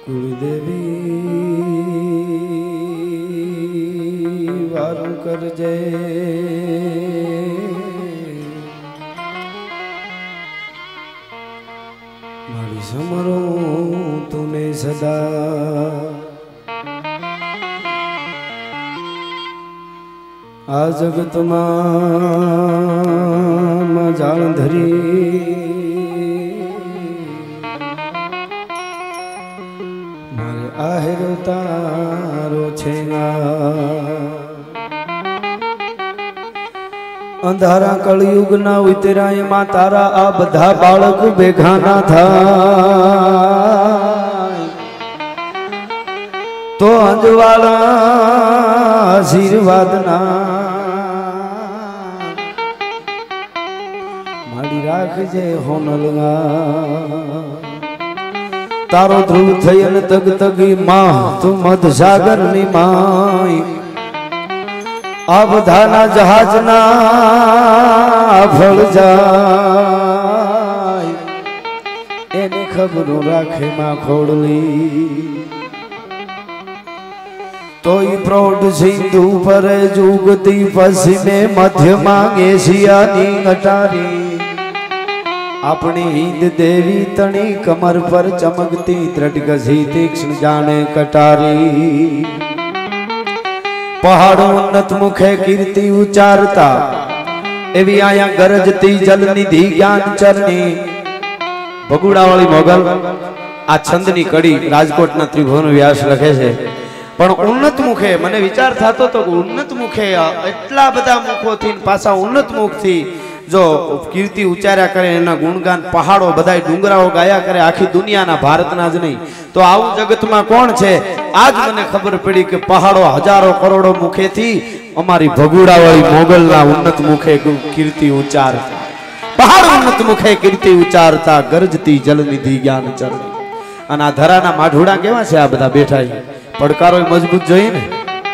કુળદેવી વારું કરજે મારી સમરું તુને સદા આ જગતમાં જાણ ધરી મારે આહેરો તારો છે અંધારા કળયુગ ના ઉતરાય માં તારા આ બધા બાળક ભેગા ના થાય તો અંજવાળા આશીર્વાદ ના માડી રાખજે હોનલગા તારો ધ્રુવ થઈ અને તગ તગી માં તું મધ સાગર ની માય આ બધાના જહાજ ના ફળ જાય એની ખબરો રાખે માં ખોડલી તોય પ્રૌઢ સિંધુ પર જુગતી પશ્ચિમે મધ્યમાં એશિયાની અટારી આપણી હિંદ દેવી તણી કમર પર ચમકતી ત્રટગસી તીક્ષ્ણ જાણે કટારી પહાડો ઉન્નત મુખે કીર્તિ ઉચ્ચારતા એવી આયા ગરજતી જલનિધિ જ્ઞાન ચરણી ભગુડાવાળી મોગલ આ છંદની કડી રાજકોટના ત્રિભુવન વ્યાસ લખે છે પણ ઉન્નત મુખે મને વિચાર થતો તો ઉન્નત મુખે એટલા બધા મુખોથી પાછા ઉન્નત મુખથી જો કીર્તિ ઉચ્ચાર્યા કરે એના ગુણગાન પહાડો બધા ડુંગરાઓ ગાયા કરે આખી દુનિયાના ભારતના જ નહીં તો આવું જગતમાં કોણ છે આજ મને ખબર પડી કે પહાડો હજારો કરોડો મુખેથી અમારી ભગુડાવાળી મોગલના ઉન્નત મુખે કીર્તિ ઉચ્ચારતા પહાડ ઉન્નત મુખે કીર્તિ ઉચ્ચારતા ગરજતી જલનિધિ જ્ઞાન ચરણી અને આ ધરાના માઢુડા કેવા છે આ બધા બેઠા પડકારો મજબૂત જોઈએ ને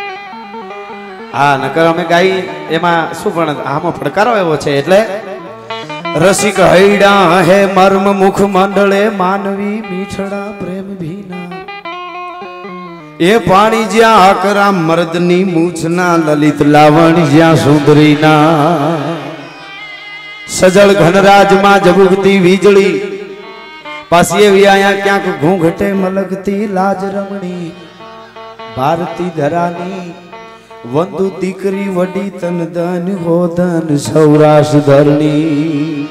હા નકર અમે ગાઈ એમાં શું પણ આમાં પડકારો એવો છે એટલે રસિક હૈડા હે મર્મ મુખ મંડળે માનવી મીઠડા પ્રેમ ભીના એ પાણી જ્યાં આકરા મર્દની મૂછના લલિત લાવણ જ્યાં સુંદરીના સજળ ઘનરાજમાં જબુકતી વીજળી પાછી એવી આયા ક્યાંક ઘૂંઘટે મલકતી લાજ રમણી ભારતી ધરાની વંદુ દીકરી વડી તન ધન હોધન સૌરાષ્ટ્ર ધરણી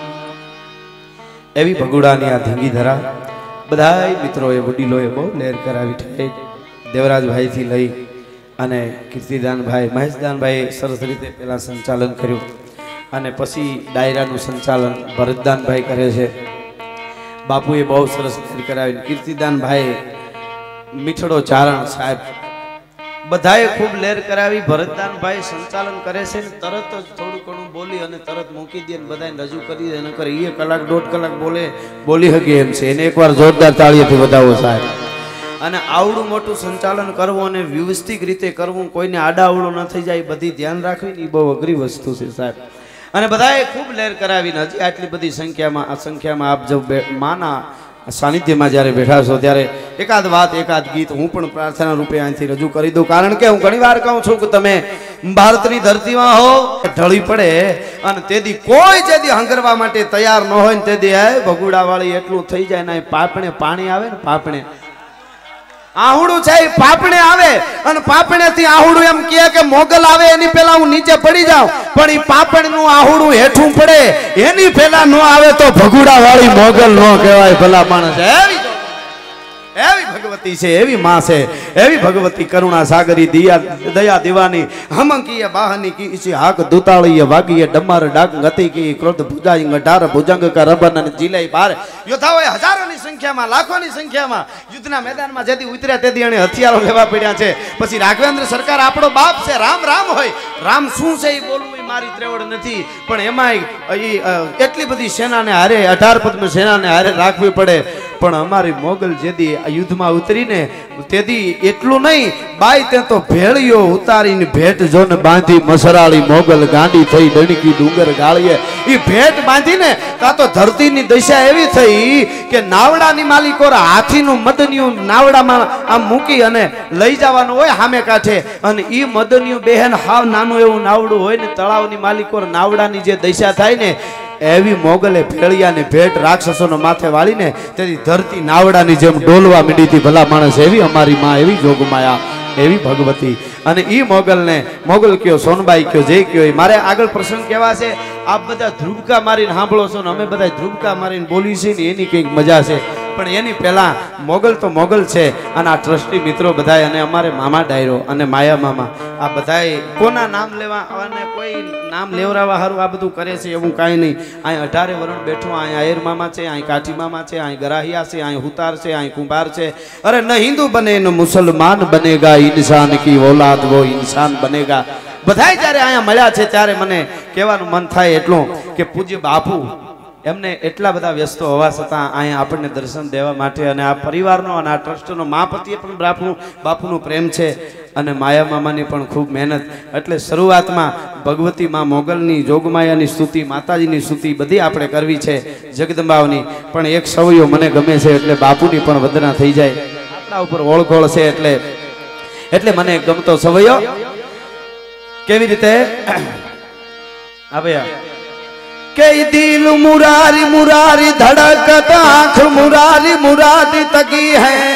એવી ભગુડાની આ ધીંગી ધરા બધા મિત્રોએ વડીલોએ બહુ લહેર કરાવી ઠેઠ દેવરાજભાઈ થી લઈ અને કીર્તિદાનભાઈ મહેશદાનભાઈ સરસ રીતે પેલા સંચાલન કર્યું અને પછી ડાયરાનું સંચાલન ભરતદાનભાઈ કરે છે બાપુએ બહુ સરસ લહેર કરાવી કીર્તિદાનભાઈ મીઠડો ચારણ સાહેબ બધાએ ખૂબ લહેર કરાવી ભરતદાનભાઈ સંચાલન કરે છે ને તરત જ થોડું ઘણું બોલી અને તરત મૂકી દે ને બધાને રજૂ કરી દે નકર એ કલાક દોઢ કલાક બોલી શકે એમ છે એને એકવાર જોરદાર તાળીઓથી વધાવો સાહેબ અને આવડું મોટું સંચાલન કરવું અને વ્યવસ્થિત રીતે કરવું કોઈને આડાવડો ન થઈ જાય બધી ધ્યાન રાખવી એ બહુ અઘરી વસ્તુ છે સાહેબ અને બધાએ ખૂબ લહેર કરાવીને હજી આટલી બધી સંખ્યામાં આપ જો માના સાનિધ્યમાં જ્યારે બેઠા છો ત્યારે એકાદ વાત એકાદ ગીત હું પણ પ્રાર્થના રૂપે અહીંથી રજૂ કરી દઉં કારણ કે હું ઘણી વાર કહું છું કે તમે ભારતની ધરતીમાં હો ઢળી પડે અને તેથી કોઈ જેથી હંગરવા માટે તૈયાર ન હોય ને તેથી ભગુડાવાળી એટલું થઈ જાય ને પાપણે પાણી આવે ને પાપણે આહુડું છે એ પાપણે આવે અને પાપણે થી આહુડું એમ કે મોગલ આવે એની પેલા હું નીચે પડી જાઉં પણ એ પાપણ નું આહુડું હેઠું પડે એની પેલા ન આવે તો ભગુડા વાળી મોગલ નો કહેવાય ભલા માણસ એવી ભગવતી છે એવી માં છે એવી ભગવતી કરુણા સાગરી દયા દીવાની હમંકીય બાહની કી હાક દુતાળીય વાગીય ડમર ડાક ગતિ કી ક્રોધ ભુજાઈ ગઢાર ભુજંગ કા રબન અને જીલાઈ પાર યોદ્ધાઓએ હજારોની સંખ્યામાં લાખોની સંખ્યામાં યુદ્ધના મેદાનમાં જેથી ઉતર્યા તેથી એને હથિયારો લેવા પડ્યા છે પછી રાઘવેન્દ્ર સરકાર આપણો બાપ છે રામ રામ હોય રામ શું છે એ બોલવું મારી ત્રેવડ નથી પણ એમાં એટલી બધી સેનાને હારે 18 પદ્મ સેનાને હારે રાખવી પડે પણ અમારી મોગલ જેદી આ યુદ્ધમાં ઉતરીને તેદી એટલું નહીં બાઈ તે તો ભેળિયો ઉતારીને ભેટ જોને બાંધી મસરાળી મોગલ ગાંડી થઈ ડણકી ડુંગર ગાળીએ ઈ ભેટ બાંધીને તા તો ધરતીની દશા એવી થઈ કે નાવડાની માલિકો હાથીનું મદનિયું નાવડામાં આમ મૂકી અને લઈ જવાનું હોય સામે કાંઠે અને ઈ મદનિયું બહેન હાવ નાનું એવું નાવડું હોય ને તળાવની માલિકો નાવડાની જે દશા થાય ને એવી મોગલે ભેળિયાને ભેટ રાક્ષસોનો માથે વાળીને તેથી ધરતી નાવડાની જેમ ડોલવા મીડી હતી ભલા માણસ એવી અમારી માં એવી જોગમાયા એવી ભગવતી અને ઈ મોગલને મોગલ કયો સોનબાઈ કયો જે કયો મારે આગળ પ્રસંગ કેવા છે આપ બધા ધ્રુબકા મારીને સાંભળો છો ને અમે બધા ધ્રુબકા મારીને બોલી છે ને એની કંઈક મજા છે પણ એની પહેલા મોગલ તો મોગલ છે અને આ ટ્રસ્ટી મિત્રો બધાય અને અમારે મામા ડાયરો અને માયા મામા આ બધાય કોના નામ લેવા અને કોઈ નામ લેવરાવા હારું આ બધું કરે છે એવું કાંઈ નહીં અહીં 18 વરણ બેઠો અહીં આયર મામા છે અહીં કાઠી મામા છે અહીં ગરાહિયા છે અહીં હુતાર છે અહીં કુંભાર છે અરે ન હિન્દુ બને ન મુસલમાન બનેગા ઇન્સાન કી औलाद वो इंसान बनेगा બધાય જ્યારે અહીંયા મળ્યા છે ત્યારે મને કહેવાનું મન થાય એટલું કે પૂજ્ય બાપુ એમને એટલા બધા વ્યસ્ત હોવા છતાં અહીંયા આપણને દર્શન દેવા માટે અને આ પરિવારનો અને આ ટ્રસ્ટનો મા પ્રત્યે પણ બાપુનો પ્રેમ છે અને માયા મામાની પણ ખૂબ મહેનત એટલે શરૂઆતમાં ભગવતી માં મોગલની જોગમાયાની સ્તુતિ માતાજીની સ્તુતિ બધી આપણે કરવી છે જગદંબાઓની પણ એક સવયો મને ગમે છે એટલે બાપુની પણ વંદના થઈ જાય આપણા ઉપર ઓળખોળ છે એટલે મને ગમતો સવયો કેવી રીતે આવે કે दिल मुरारी मुरारी धड़कत आंख मुरारी मुरारी तकी है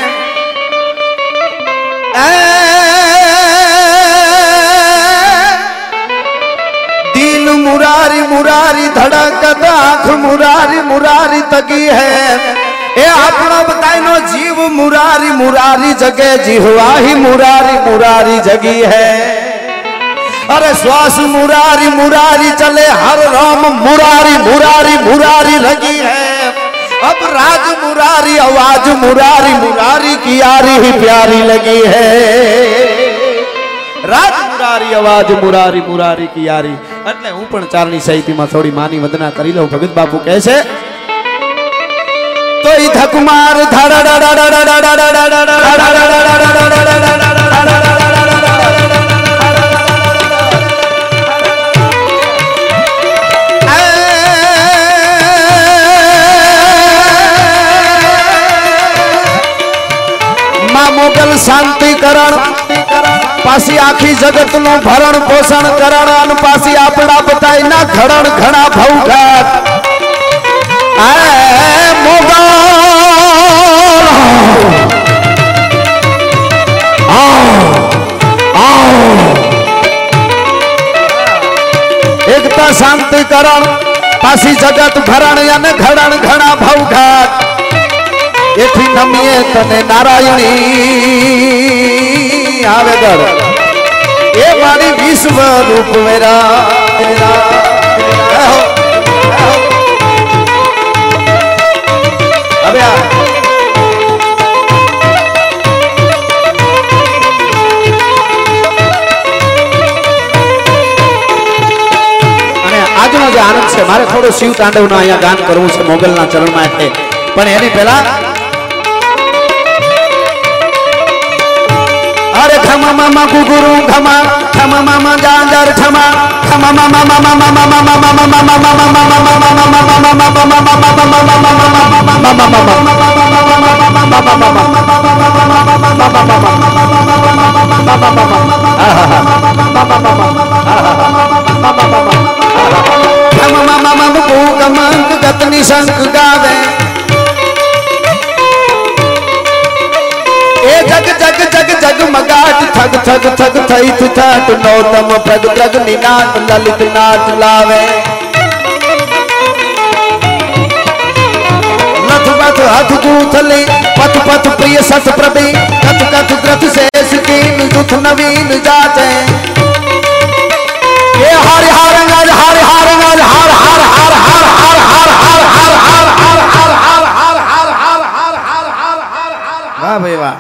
दिल मुरारी मुरारी धड़कत आंख मुरारी मुरारी तकी है ए अपना बताइनो जीव मुरारी मुरारी जगे जिहवाही मुरारी मुरारी जगी है अरे श्वास मुरारी मुरारी चले हर राम मुरारी मुरारी मुरारी लगी है अब राज मुरारी आवाज मुरारी मुरारी की यारी ही प्यारी लगी है राज मुरारी आवाज मुरारी मुरारी की यारी એટલે હું પણ ચારની સાહિત્યમાં થોડી માની વંદના કરી લઉં ભગત બાપુ કહે છે તો ઈ ધકમાર मोगल शांतिकरण पासी आखी जगत नु भरण पोषण करण अन पासी आपड़ा बताई ना घड़न घड़ा भौघात मोगल एकता शांतिकरण पासी जगत भरण अन घड़न घड़ा भौघात एथी नमिए तने नारायणी आवेदर ए मारी विश्व रूप मेरा अबे અને આજનો જે આનંદ છે મારે થોડો શિવ તાંડવનો અહીંયા ગાન કરવું છે મોગલના ચરણમાં એટલે પણ એની પહેલા अरे खमा मामा गुगुरु खमा खमा मामा जांजर खमा खमा मामा मामा मामा मामा मामा थग थग थग थई थाट नौतम प्रग प्रग निनाट ललित नाट लावे नथ पथ हथ गूथले पथ पथ प्रिय सत प्रभि कथ कथ ग्रथ शेष कीन दुथ नवीन जाते ये हरि हर अंगज हरि हर अंगज हर हर हर हर हर हर हर हर हर हर हर हर हर हर हर हर हर हर हर वाह भाई वाह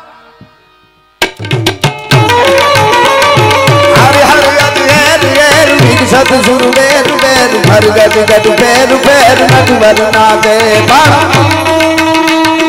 सत सुरु बेरु बेरु भर गद गद बेरु बेरु नटवर नादे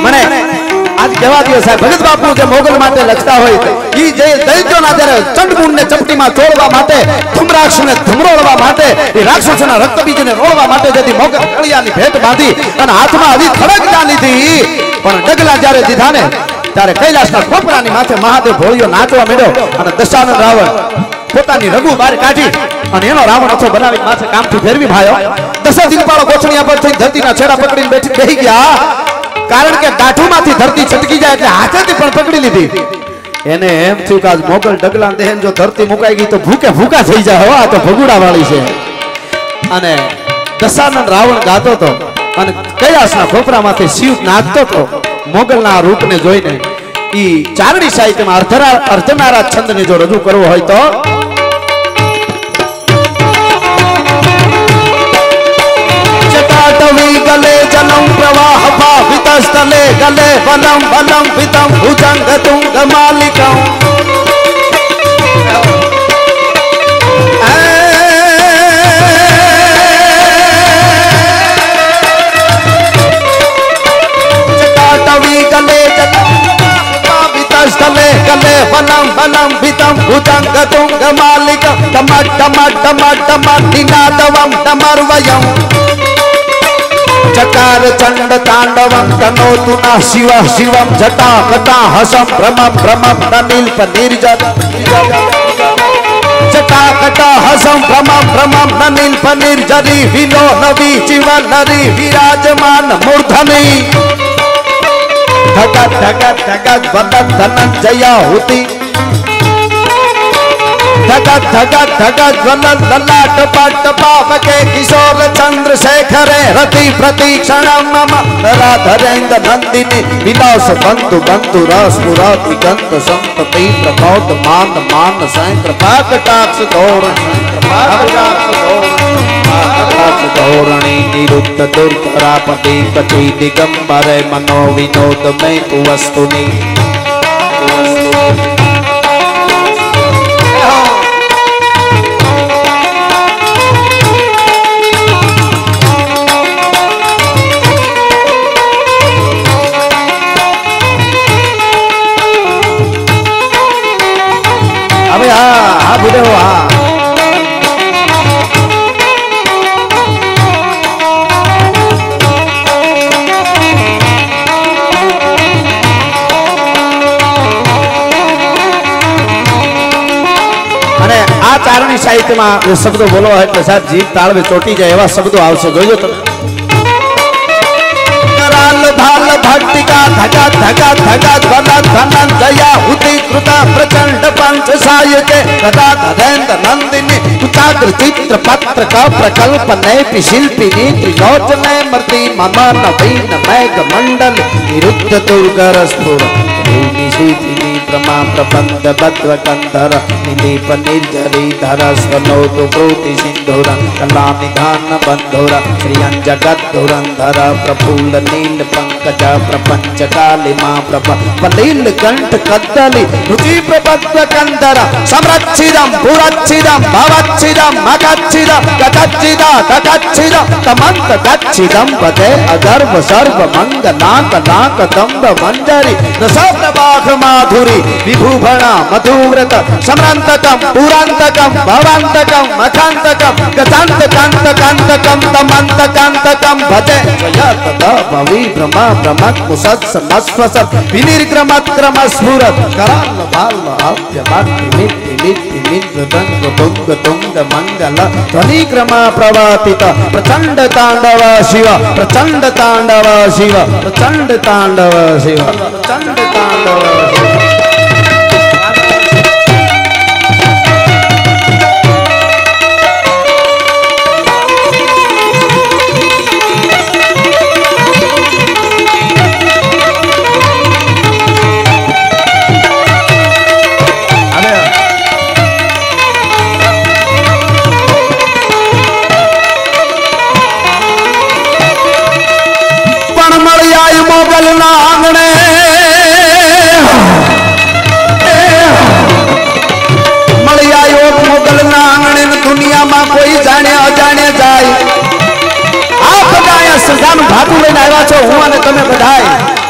કહેવા દો સાહેબ ભગત બાપુ જે મોગલ માટે લખતા હોય ઈ જે દૈત્યોના જ્યારે ચંડમુંડને ચપટીમાં ચોળવા માટે ધુમરાક્ષને ધમરોળવા માટે એ રાક્ષસોના રક્તબીજને રોળવા માટે જેથી મોગલ કળિયાની ભેટ બાંધી અને હાથમાં આવી ખડક જા લીધી પણ ડગલા જ્યારે દીધા ને ત્યારે કૈલાસના ખોપરાની માથે મહાદેવ ભોળિયો નાચવા માંડ્યો અને દશાનંદ રાવણ પોતાની રઘુ બહાર કાઢી અને એનો રાવણ અથો બનાવી માથે કામથી ફેરવી ભાયો દશા દિનપાળો ગોઠણિયા પર થઈ ધરતીના છેડા પકડીને બેહી ગયા કારણ કે દાઢુમાંથી ધરતી છટકી જાય એટલે હાથેથી પણ પકડી લીધી એને એમ થયું કે આજ મોગલ ડગલા દેહન જો ધરતી મુકાઈ ગઈ તો ભૂકે ભૂકા થઈ જાય હો આ તો ભગુડા વાળી છે અને દશાનંદ રાવણ ગાતો તો અને કૈલાસના ખોપરામાંથી શિવ નાચતો તો મોગલના રૂપને જોઈને ઈ ચારણી સાહિત્યમાં અર્ધનારા છંદને જો રજૂ કરવો હોય તો જટાટવી ગલે જલમ પ્રવાહ ભાવિતસ્થલે ગલે વલમ વલમ વિતમ ભુજંગ તુંગ માલિકમ स्थले गले वलम वलम वितम भुजंग तुंग मालिक टमट टमट टमट टमट निनादवम टमर्वयम चकार चंड तांडवम तनोतु न शिव शिवम जटा कटा हसम भ्रमम भ्रमम तनिल पनिर्जत जटा कटा हसम भ्रमम भ्रमम तनिल पनिर्जरी विनो नवी जीवन नरी विराजमान मूर्धनि धगत धगत धगत वदन धनंजया होती धगत धगत धगत वदन ललाट पट पावके किशोर चंद्रशेखर रति प्रतीक्षणम मम राधरेन्द्र नंदिनी विलास बंधु बंधु रस पुराति गंध संतति प्रमोद मान मान सैंत्र पाकटाक्ष धोरण धोरणी निरुद्ध दुर्धरापति कचि दिगंबर मनो विनोद में वस्तुनि अबे हाँ बुढ़े हो हाँ चारणी साहित्य में शब्दों बोलो है तो साहब जीभ ताल में चोटी जाए एवं शब्दों आवश्यक जो तो कराल भाल भक्तिका धगा धगा धगा धनन धनन जया हुति कृता प्रचंड पंच सायके कदा धरेन्द्र नंदिनी कुचाग्र चित्र पत्र का प्रकल्प नैपि शिल्पिनी त्रिलोचने मर्ति मम नवीन मेघ मंडल निरुद्ध दुर्गर स्फुर भूमि शीतिनी प्रमा प्रबंध बद्व कंधर निलीप निर्जरी धर स्वनोतु प्रोति सिंधुर कला निधान बंधुर श्रियं जगत धुरंधर प्रफुल्ल नील पंकज प्रपंच कालिमा प्रभ पलील कंठ कद्दली रुचि प्रबद्ध कंधर संरक्षिदं पुरक्षिदं भवच्छिदं मगच्छिदं गगच्छिदा तगच्छिदं तमंत गच्छिदं पदे अगर्भ सर्व मंगलाक लाक दंभ मंजरी रसद बाघ माधुरी विभूभणा मधुव्रत समरंतकम पुरांतकम भवांतकम मखांतकम गतांतकांतकांतकम तमंतकांतकम भजे जयत भवि ब्रह्मा ब्रह्मक मुसत्स मस्वसत विनिर्क्रमत क्रम स्फुरत कराल भाल आद्य भक्ति मित्ति मित्ति मित्र दंग तुंग तुंग मंगल ध्वनि क्रमा प्रवातित प्रचंड तांडव शिव प्रचंड तांडव शिव प्रचंड तांडव शिव प्रचंड तांडव मोगल ना आंगणे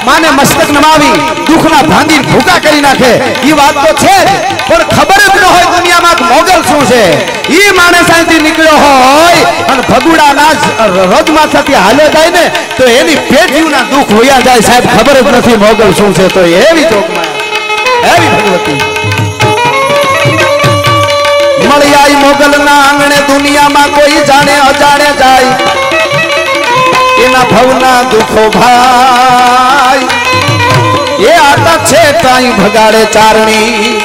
माने मस्तक नमावी दुखना भांगी भूका करी नाखे ई बात तो छे पण खबर ज न होय दुनिया में मोगल શું છે ई माणस અહીંથી નીકળ્યો હોય અને ભગુડાના રજમાથાથી હાલ્યો જાય ને તો એની પેટીના દુખ હોયા જાય સાહેબ ખબર જ નથી મોગલ શું છે તો એવી ચોકમાં એવી ભગવતી મળી આઈ મોગલના આંગણે દુનિયામાં કોઈ જાણે અજાણે જાય એના ભવના દુખો ભાઈ એ આટા છે કાઈ ભગાડે ચારણી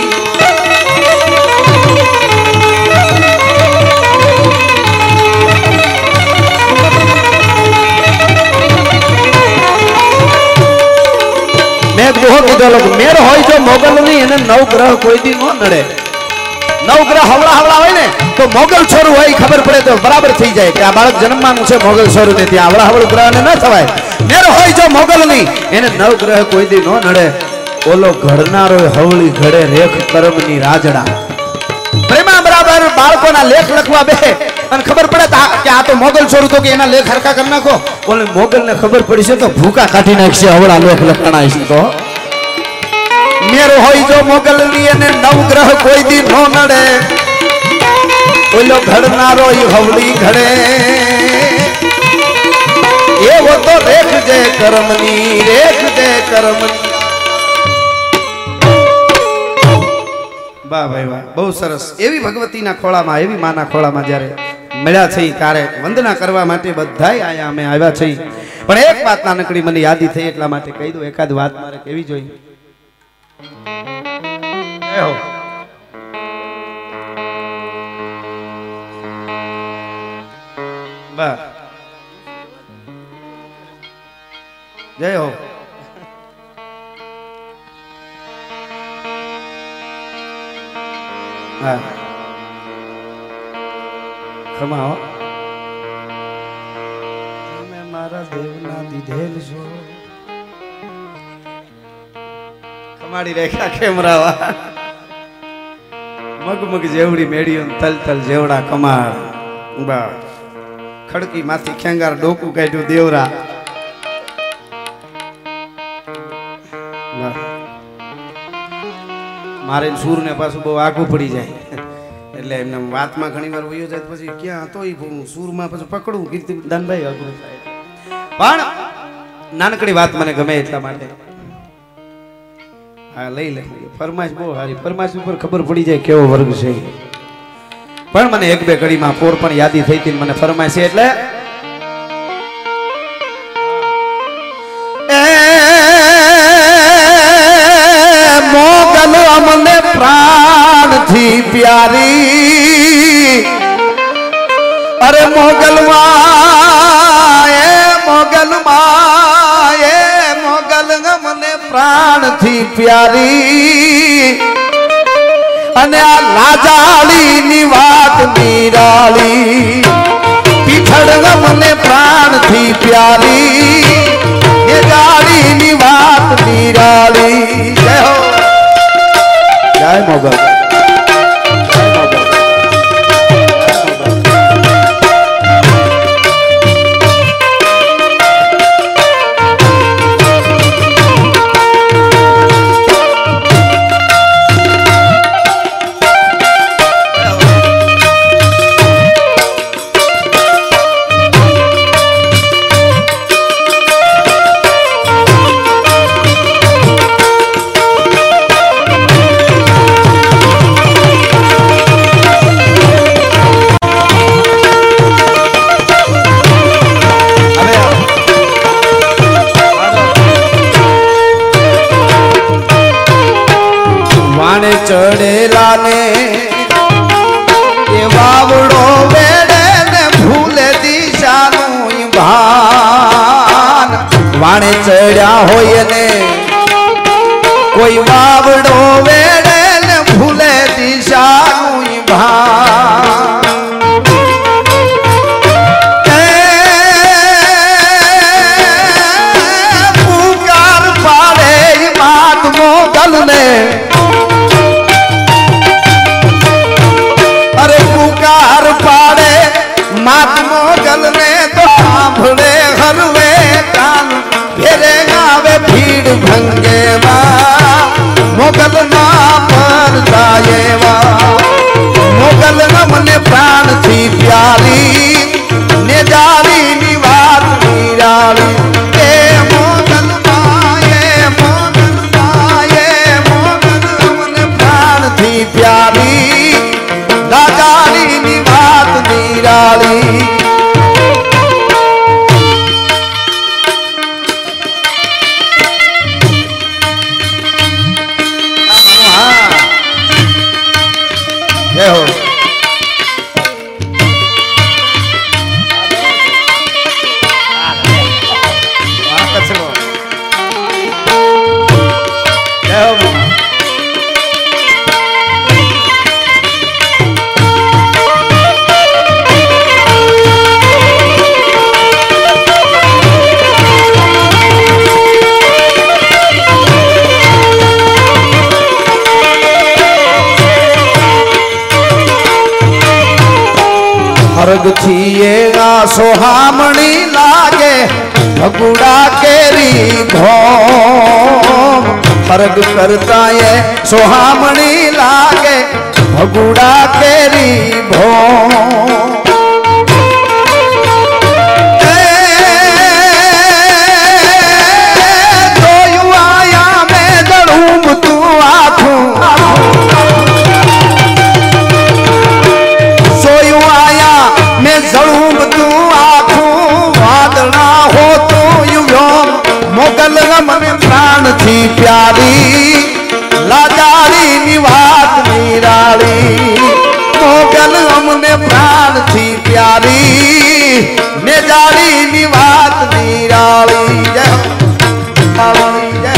मेर हो जो मोगल नहीं एने नवग्रह कोई दी न नड़े नवग्रह हवड़ा हवड़ा होय ने तो मोगल छोरू होय खबर पड़े तो बराबर थी जाए कि आ बाळक जन्मवानुं छे मोगल छोरू ने त्या हवड़ा हवड़ ग्रह ने न थवाय मेर होय जो मोगल नहीं एने नवग्रह कोई दी न नड़े ओलो घड़नारो हवળી घड़े रेख कर्मनी राजड़ा प्रेमा बराबर बाळकोना लेख लखवा बे અને ખબર પડે કે આ તો મોગલ છોરું તો કે એના લેખ હરકા કરી નાખો ઓલે મોગલ ને ખબર પડી છે તો ભૂકા કાઢી નાખશે હવળા લેખ લખણા છે તો મેરો હોય જો મોગલ ની અને નવગ્રહ કોઈ દી નો નડે ઓલો ઘડનારો ઈ હવળી ઘડે એવો તો રેખ જે કર્મની વાહ ભાઈ વાહ બહુ સરસ એવી ભગવતીના ખોળામાં એવી માના ખોળામાં જ્યારે મળ્યા છે ત્યારે વંદના કરવા માટે બધાય આયા અમે આવ્યા છે પણ એક વાત નાનકડી મને યાદી થઈ એટલા માટે કહી દઉં એકાદ વાત મારે કેવી જોઈ જય હો બા જય હો હા ખમા હો તમે મારા દેવના દીધેલ છો ખમાડી રેખા ખેમરાવા મગમગ જેવડી મેડિયો તલ તલ જેવડા કમાળ બા ખડકી માથી ખેંગાર ડોકું કાઢ્યું દેવરા મારે સૂર ને પાછું બહુ આગું પડી જાય એટલે એમને વાતમાં ઘણી વાર વયો જાય પછી ક્યાં હતો એ સૂરમાં પછી પકડું કીર્તિદાનભાઈ અઘરું થાય પણ નાનકડી વાત મને ગમે એટલા માટે હા લઈ લે ફરમાઈશ બહુ સારી ફરમાઈશ ઉપર ખબર પડી જાય કેવો વર્ગ છે પણ મને એક બે કડીમાં પોર પણ યાદી થઈ હતી મને ફરમાઈશ એટલે મોગલ અમને પ્રાણ થી પ્યારી અરે મોગલ મને પ્રાણ થી પ્યારી અને આ લાજાળી ની વાત નિરાળી પીઠડ મને પ્રાણ થી પ્યારી એ જાળી ની વાત નિરાળી જય હો જય મોગલ चढ़ेला ने ये वावड़ो वेड़े ने भूले दिशा भान वाणे चढ़ा होय ने कोई वावड़ो वेड़े ने भूले दिशा भान पुकार पाड़े मात मोगल ने पाड़े मात मोगल ने तो सांभळे हरवे कान घेरे गावे भी स्वर्ग थी ये सोहामणी लागे भगुड़ा केरी धोम स्वर्ग करता ये सोहामणी लागे भगुड़ा केरी भोम थी प्यारी लाजारी निवात निराली मोगल हमने प्राण थी प्यारी नेजारी निवात निराली जय जय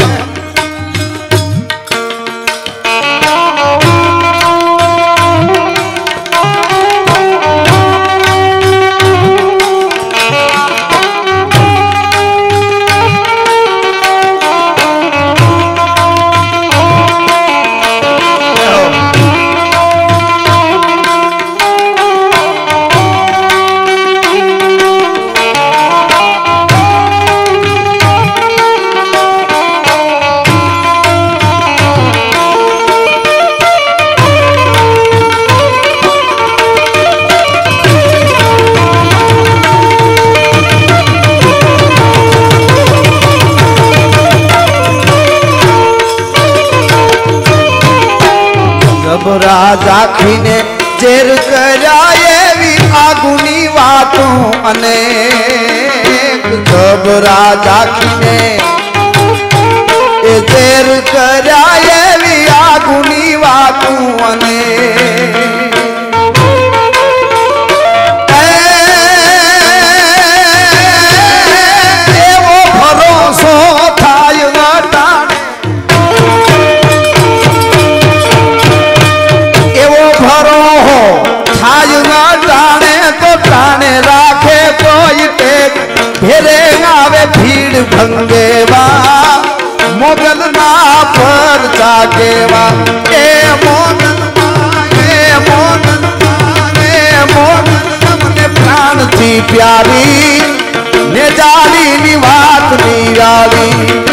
राजा खीने जेर कराये आगुनी वातों अनेक जब राजा खीने जेर कराये आगुनी वातों अनेक वो भरोसो थाय भीड़ भंगेवा मोगल ना पर जागेवा ए मोगल हमने प्राण थी प्यारी नेजारी निवात निराली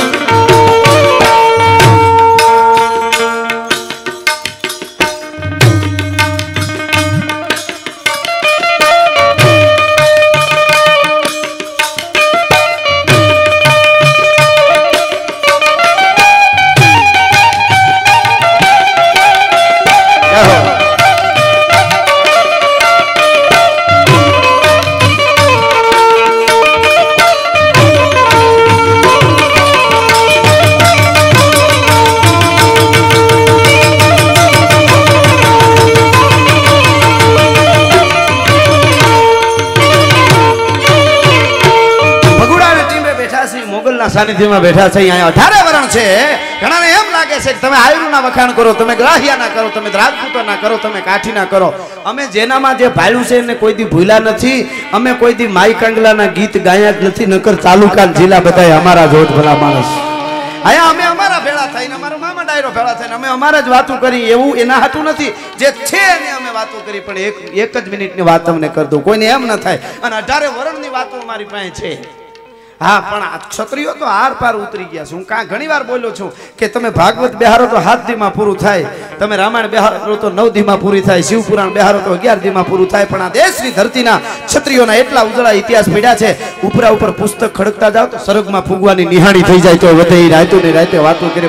सानिध्य में बैठा छे अहीं 18 वरण छे घणाने एम लागे छे તમે આયરુના વખાણ કરો તમે ગ્રાહ્યાના કરો તમે રાજપૂતોના કરો તમે કાઠીના કરો અમે જેનામાં જે ભાળ્યું છે એને કોઈ દી ભૂલા નથી અમે કોઈ દી માઈ કંગલાના ગીત ગાયા જ નથી નકર તાલુકા જિલ્લા બધાય અમારા જોત ભલા માણસ આયા અમે અમારા ભેળા થઈને અમારો મામા ડાયરો ભેળા થઈને અમે અમારા જ વાતો કરી એવું એના હાટું નથી જે છે એને અમે વાતો કરી પણ એક જ મિનિટની વાત તમને કરી દઉં કોઈને એમ ન થાય અને 18 વરણની વાતો અમારી પાસે છે हाँ पण क्षत्रियो तो आर पार उतरी गया छे। हूँ का घणी वार बोल्यो छूं के तमे भागवत बेहारो तो 7 दी में पूरुं थाय, तमे रामायण बेहारो तो 9 दी में पूरी थाय, शिव पुराण बेहारो तो 11 दी में पूरुं थाय। पण आ देशनी धरतीना क्षत्रियोना एटला उजळा इतिहास पड्या छे, उपरा उपर पुस्तक खड़कता जाओ तो स्वर्गमां फूगवानी निहाणी थई जाय तो वधे रातो ने राते वातो करे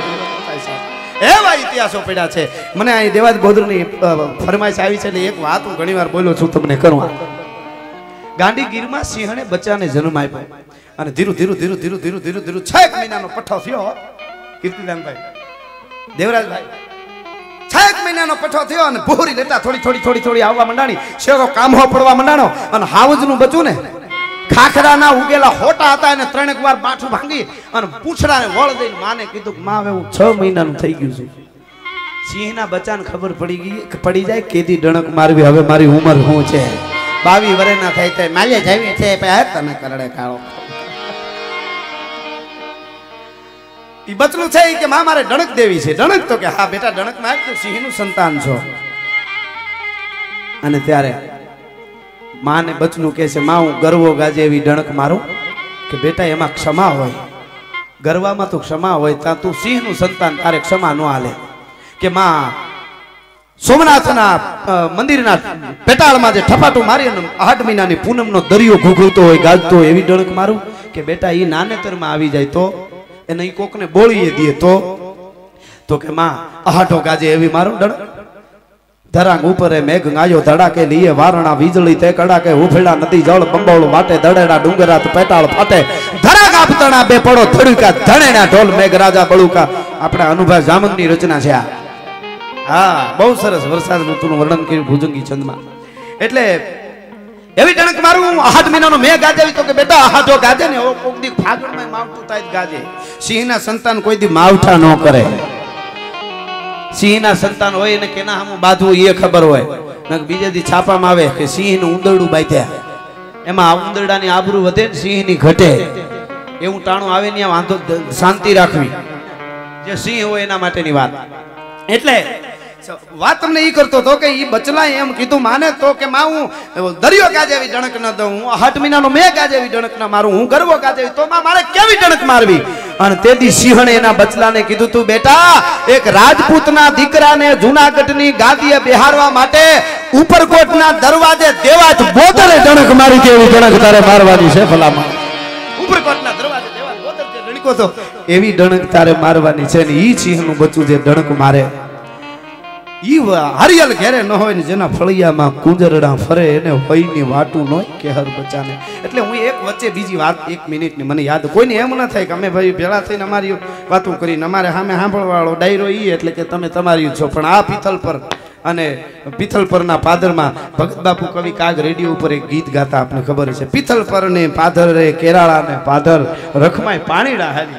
एवा इतिहासो पड्या छे। मने आ देवाज बोदरनी फरमाइश आवी छे એટલે एक વાત હું ઘણીવાર બોલ્યો છું તમને કરું। ગાંડીગીરમાં સિંહણે બચ્ચાને જન્મ આપ્યો અને ધીરુ ધીરુ ધીરુ ધીરુ ધીરુ ધીરુ ધીરુ 6 મહિનાનો પઠ્ઠો થયો કીર્તિદાનભાઈ દેવરાજભાઈ 6 મહિનાનો પઠ્ઠો થયો અને ભૂરી લેતા થોડી થોડી થોડી થોડી આવવા મંડાણી, શેરો કામહો પડવા મંડાણો અને હાવજનું બચ્ચું ને ખાખરાના ઉગેલા હોટા હતા એને 3 વાર બાઠું ભાંગી અને પૂંછડાને વળ દઈને માને કીધું માં હવે હું 6 મહિનાનું થઈ ગયું છું। સિંહના બચ્ચાને ખબર પડી જાય કેદી ડણક મારવી, હવે મારી ઉંમર શું છે 22 વર્ષના થાય તો માલે જાવી છે પછી તને કરડે કાળો ई बचलू छे के मां मारे डणक देवी छे। डणक तो के हाँ बेटा डणक मार तो सिंहनु संतान छो। अने त्यारे માં ને બચનું કહે છે, માં હું ગરવો ગાજે એવી ડણક મારું કે બેટા એમાં ક્ષમા હોય, ગરવામાં તો ક્ષમા હોય, ત્યાં તું સિંહનું સંતાન, તારે ક્ષમા ન હાલે. કે માં સોમનાથના મંદિરના પેટાળમાં જે ઠપાટું મારી અને 8 મહિનાની પૂનમનો દરિયો ઘૂઘવતો હોય, ગાજતો હોય એવી ડણક મારું કે બેટા એ નાનેતરમાં આવી જાય તો એને કોકને બોળીએ દે તો કે માં આહાટો ગાજે એવી મારું ડણક. ધરાંગ ઉપરે મેઘ ગાયો ધડાકે લીએ વારણા વીજળી તે કડાકે ઉફેડા નદી જળ બંબોળ વાટે દડેડા ડુંગરાત પેટાળ ફાટે ધરા કાપતણા બે પડો ધડુકા ધણેના ઢોલ મેઘ રાજા બળુકા. આપણા અનુભવ જામંગની રચના છે આ. હા, બહુ સરસ વરસાદ ઋતુનું વર્ણન કર્યું ભુજંગી છંદમાં. એટલે એવી ડણક મારું 8 મહિનાનો મેઘ ગાજે તો કે બેટા આહાટો ગાજે ને કોક દી ફાગણમાં માવઠું થાય ગાજે. સિંહના સંતાન કોઈ દી માવઠા ન કરે. સિંહના સંતાન હોય ને કેના સામું બાંધવું એ ખબર હોય. બીજે દી છાપામાં આવે કે સિંહનું ઉંદરડું બાંધ્યા, એમાં આ ઉંદરડાની આબરૂ વધે ને સિંહની ઘટે. એવું ટાણું આવે ને વાંધો, શાંતિ રાખવી જે સિંહ હોય એના માટેની વાત. એટલે વાત તમને ઈ કરતો હતો કે ઈ બચલા એમ કીધું માને તો કે માં હું દરિયો ગાજે એવી ડણક ન દઉં, હું 8 મહિનાનો મેઘ ગાજે એવી ડણક ના મારું, હું ગરવો ગાજે તો માં મારે કેવી ડણક મારવી. અને તેથી સિંહણે એના બચલાને કીધું, તું બેટા એક રાજપૂતના દીકરાને જૂનાગઢની ગાદીએ બેહારવા માટે ઉપરકોટના દરવાજે દેવાજ બોતરે ડણક મારી કેવી ડણક તારે મારવાની છે. ભલામાં ઉપરકોટના દરવાજે દેવાજ બોતર જે ડણકો તો એવી ડણક તારે મારવાની છે. ને ઈ સિંહનું બચ્ચું જે ડણક મારે ઈ હરિયલ ઘેરે ન હોય ને જેના ફળિયામાં કુંજરડા ફરે એને હોયની વાટું ન હોય કે હર બચાને. એટલે હું એક વચ્ચે બીજી વાત 1 મિનિટની મને યાદ, કોઈને એમ ન થાય કે અમે ભાઈ ભેળા થઈને અમારી વાતું કરીને અમારે સામે સાંભળવાળો ડાયરો ઈ એટલે કે તમે તમારી છો. પણ આ પિથલ પર અને પિથલ પરના પાદરમાં ભગત બાપુ કવિ કાગ રેડિયો ઉપર એક ગીત ગાતા આપને ખબર છે, પિથલ પર ને પાદર રે કેરાળા ને પાદર રખમાય પાણીડા હારી.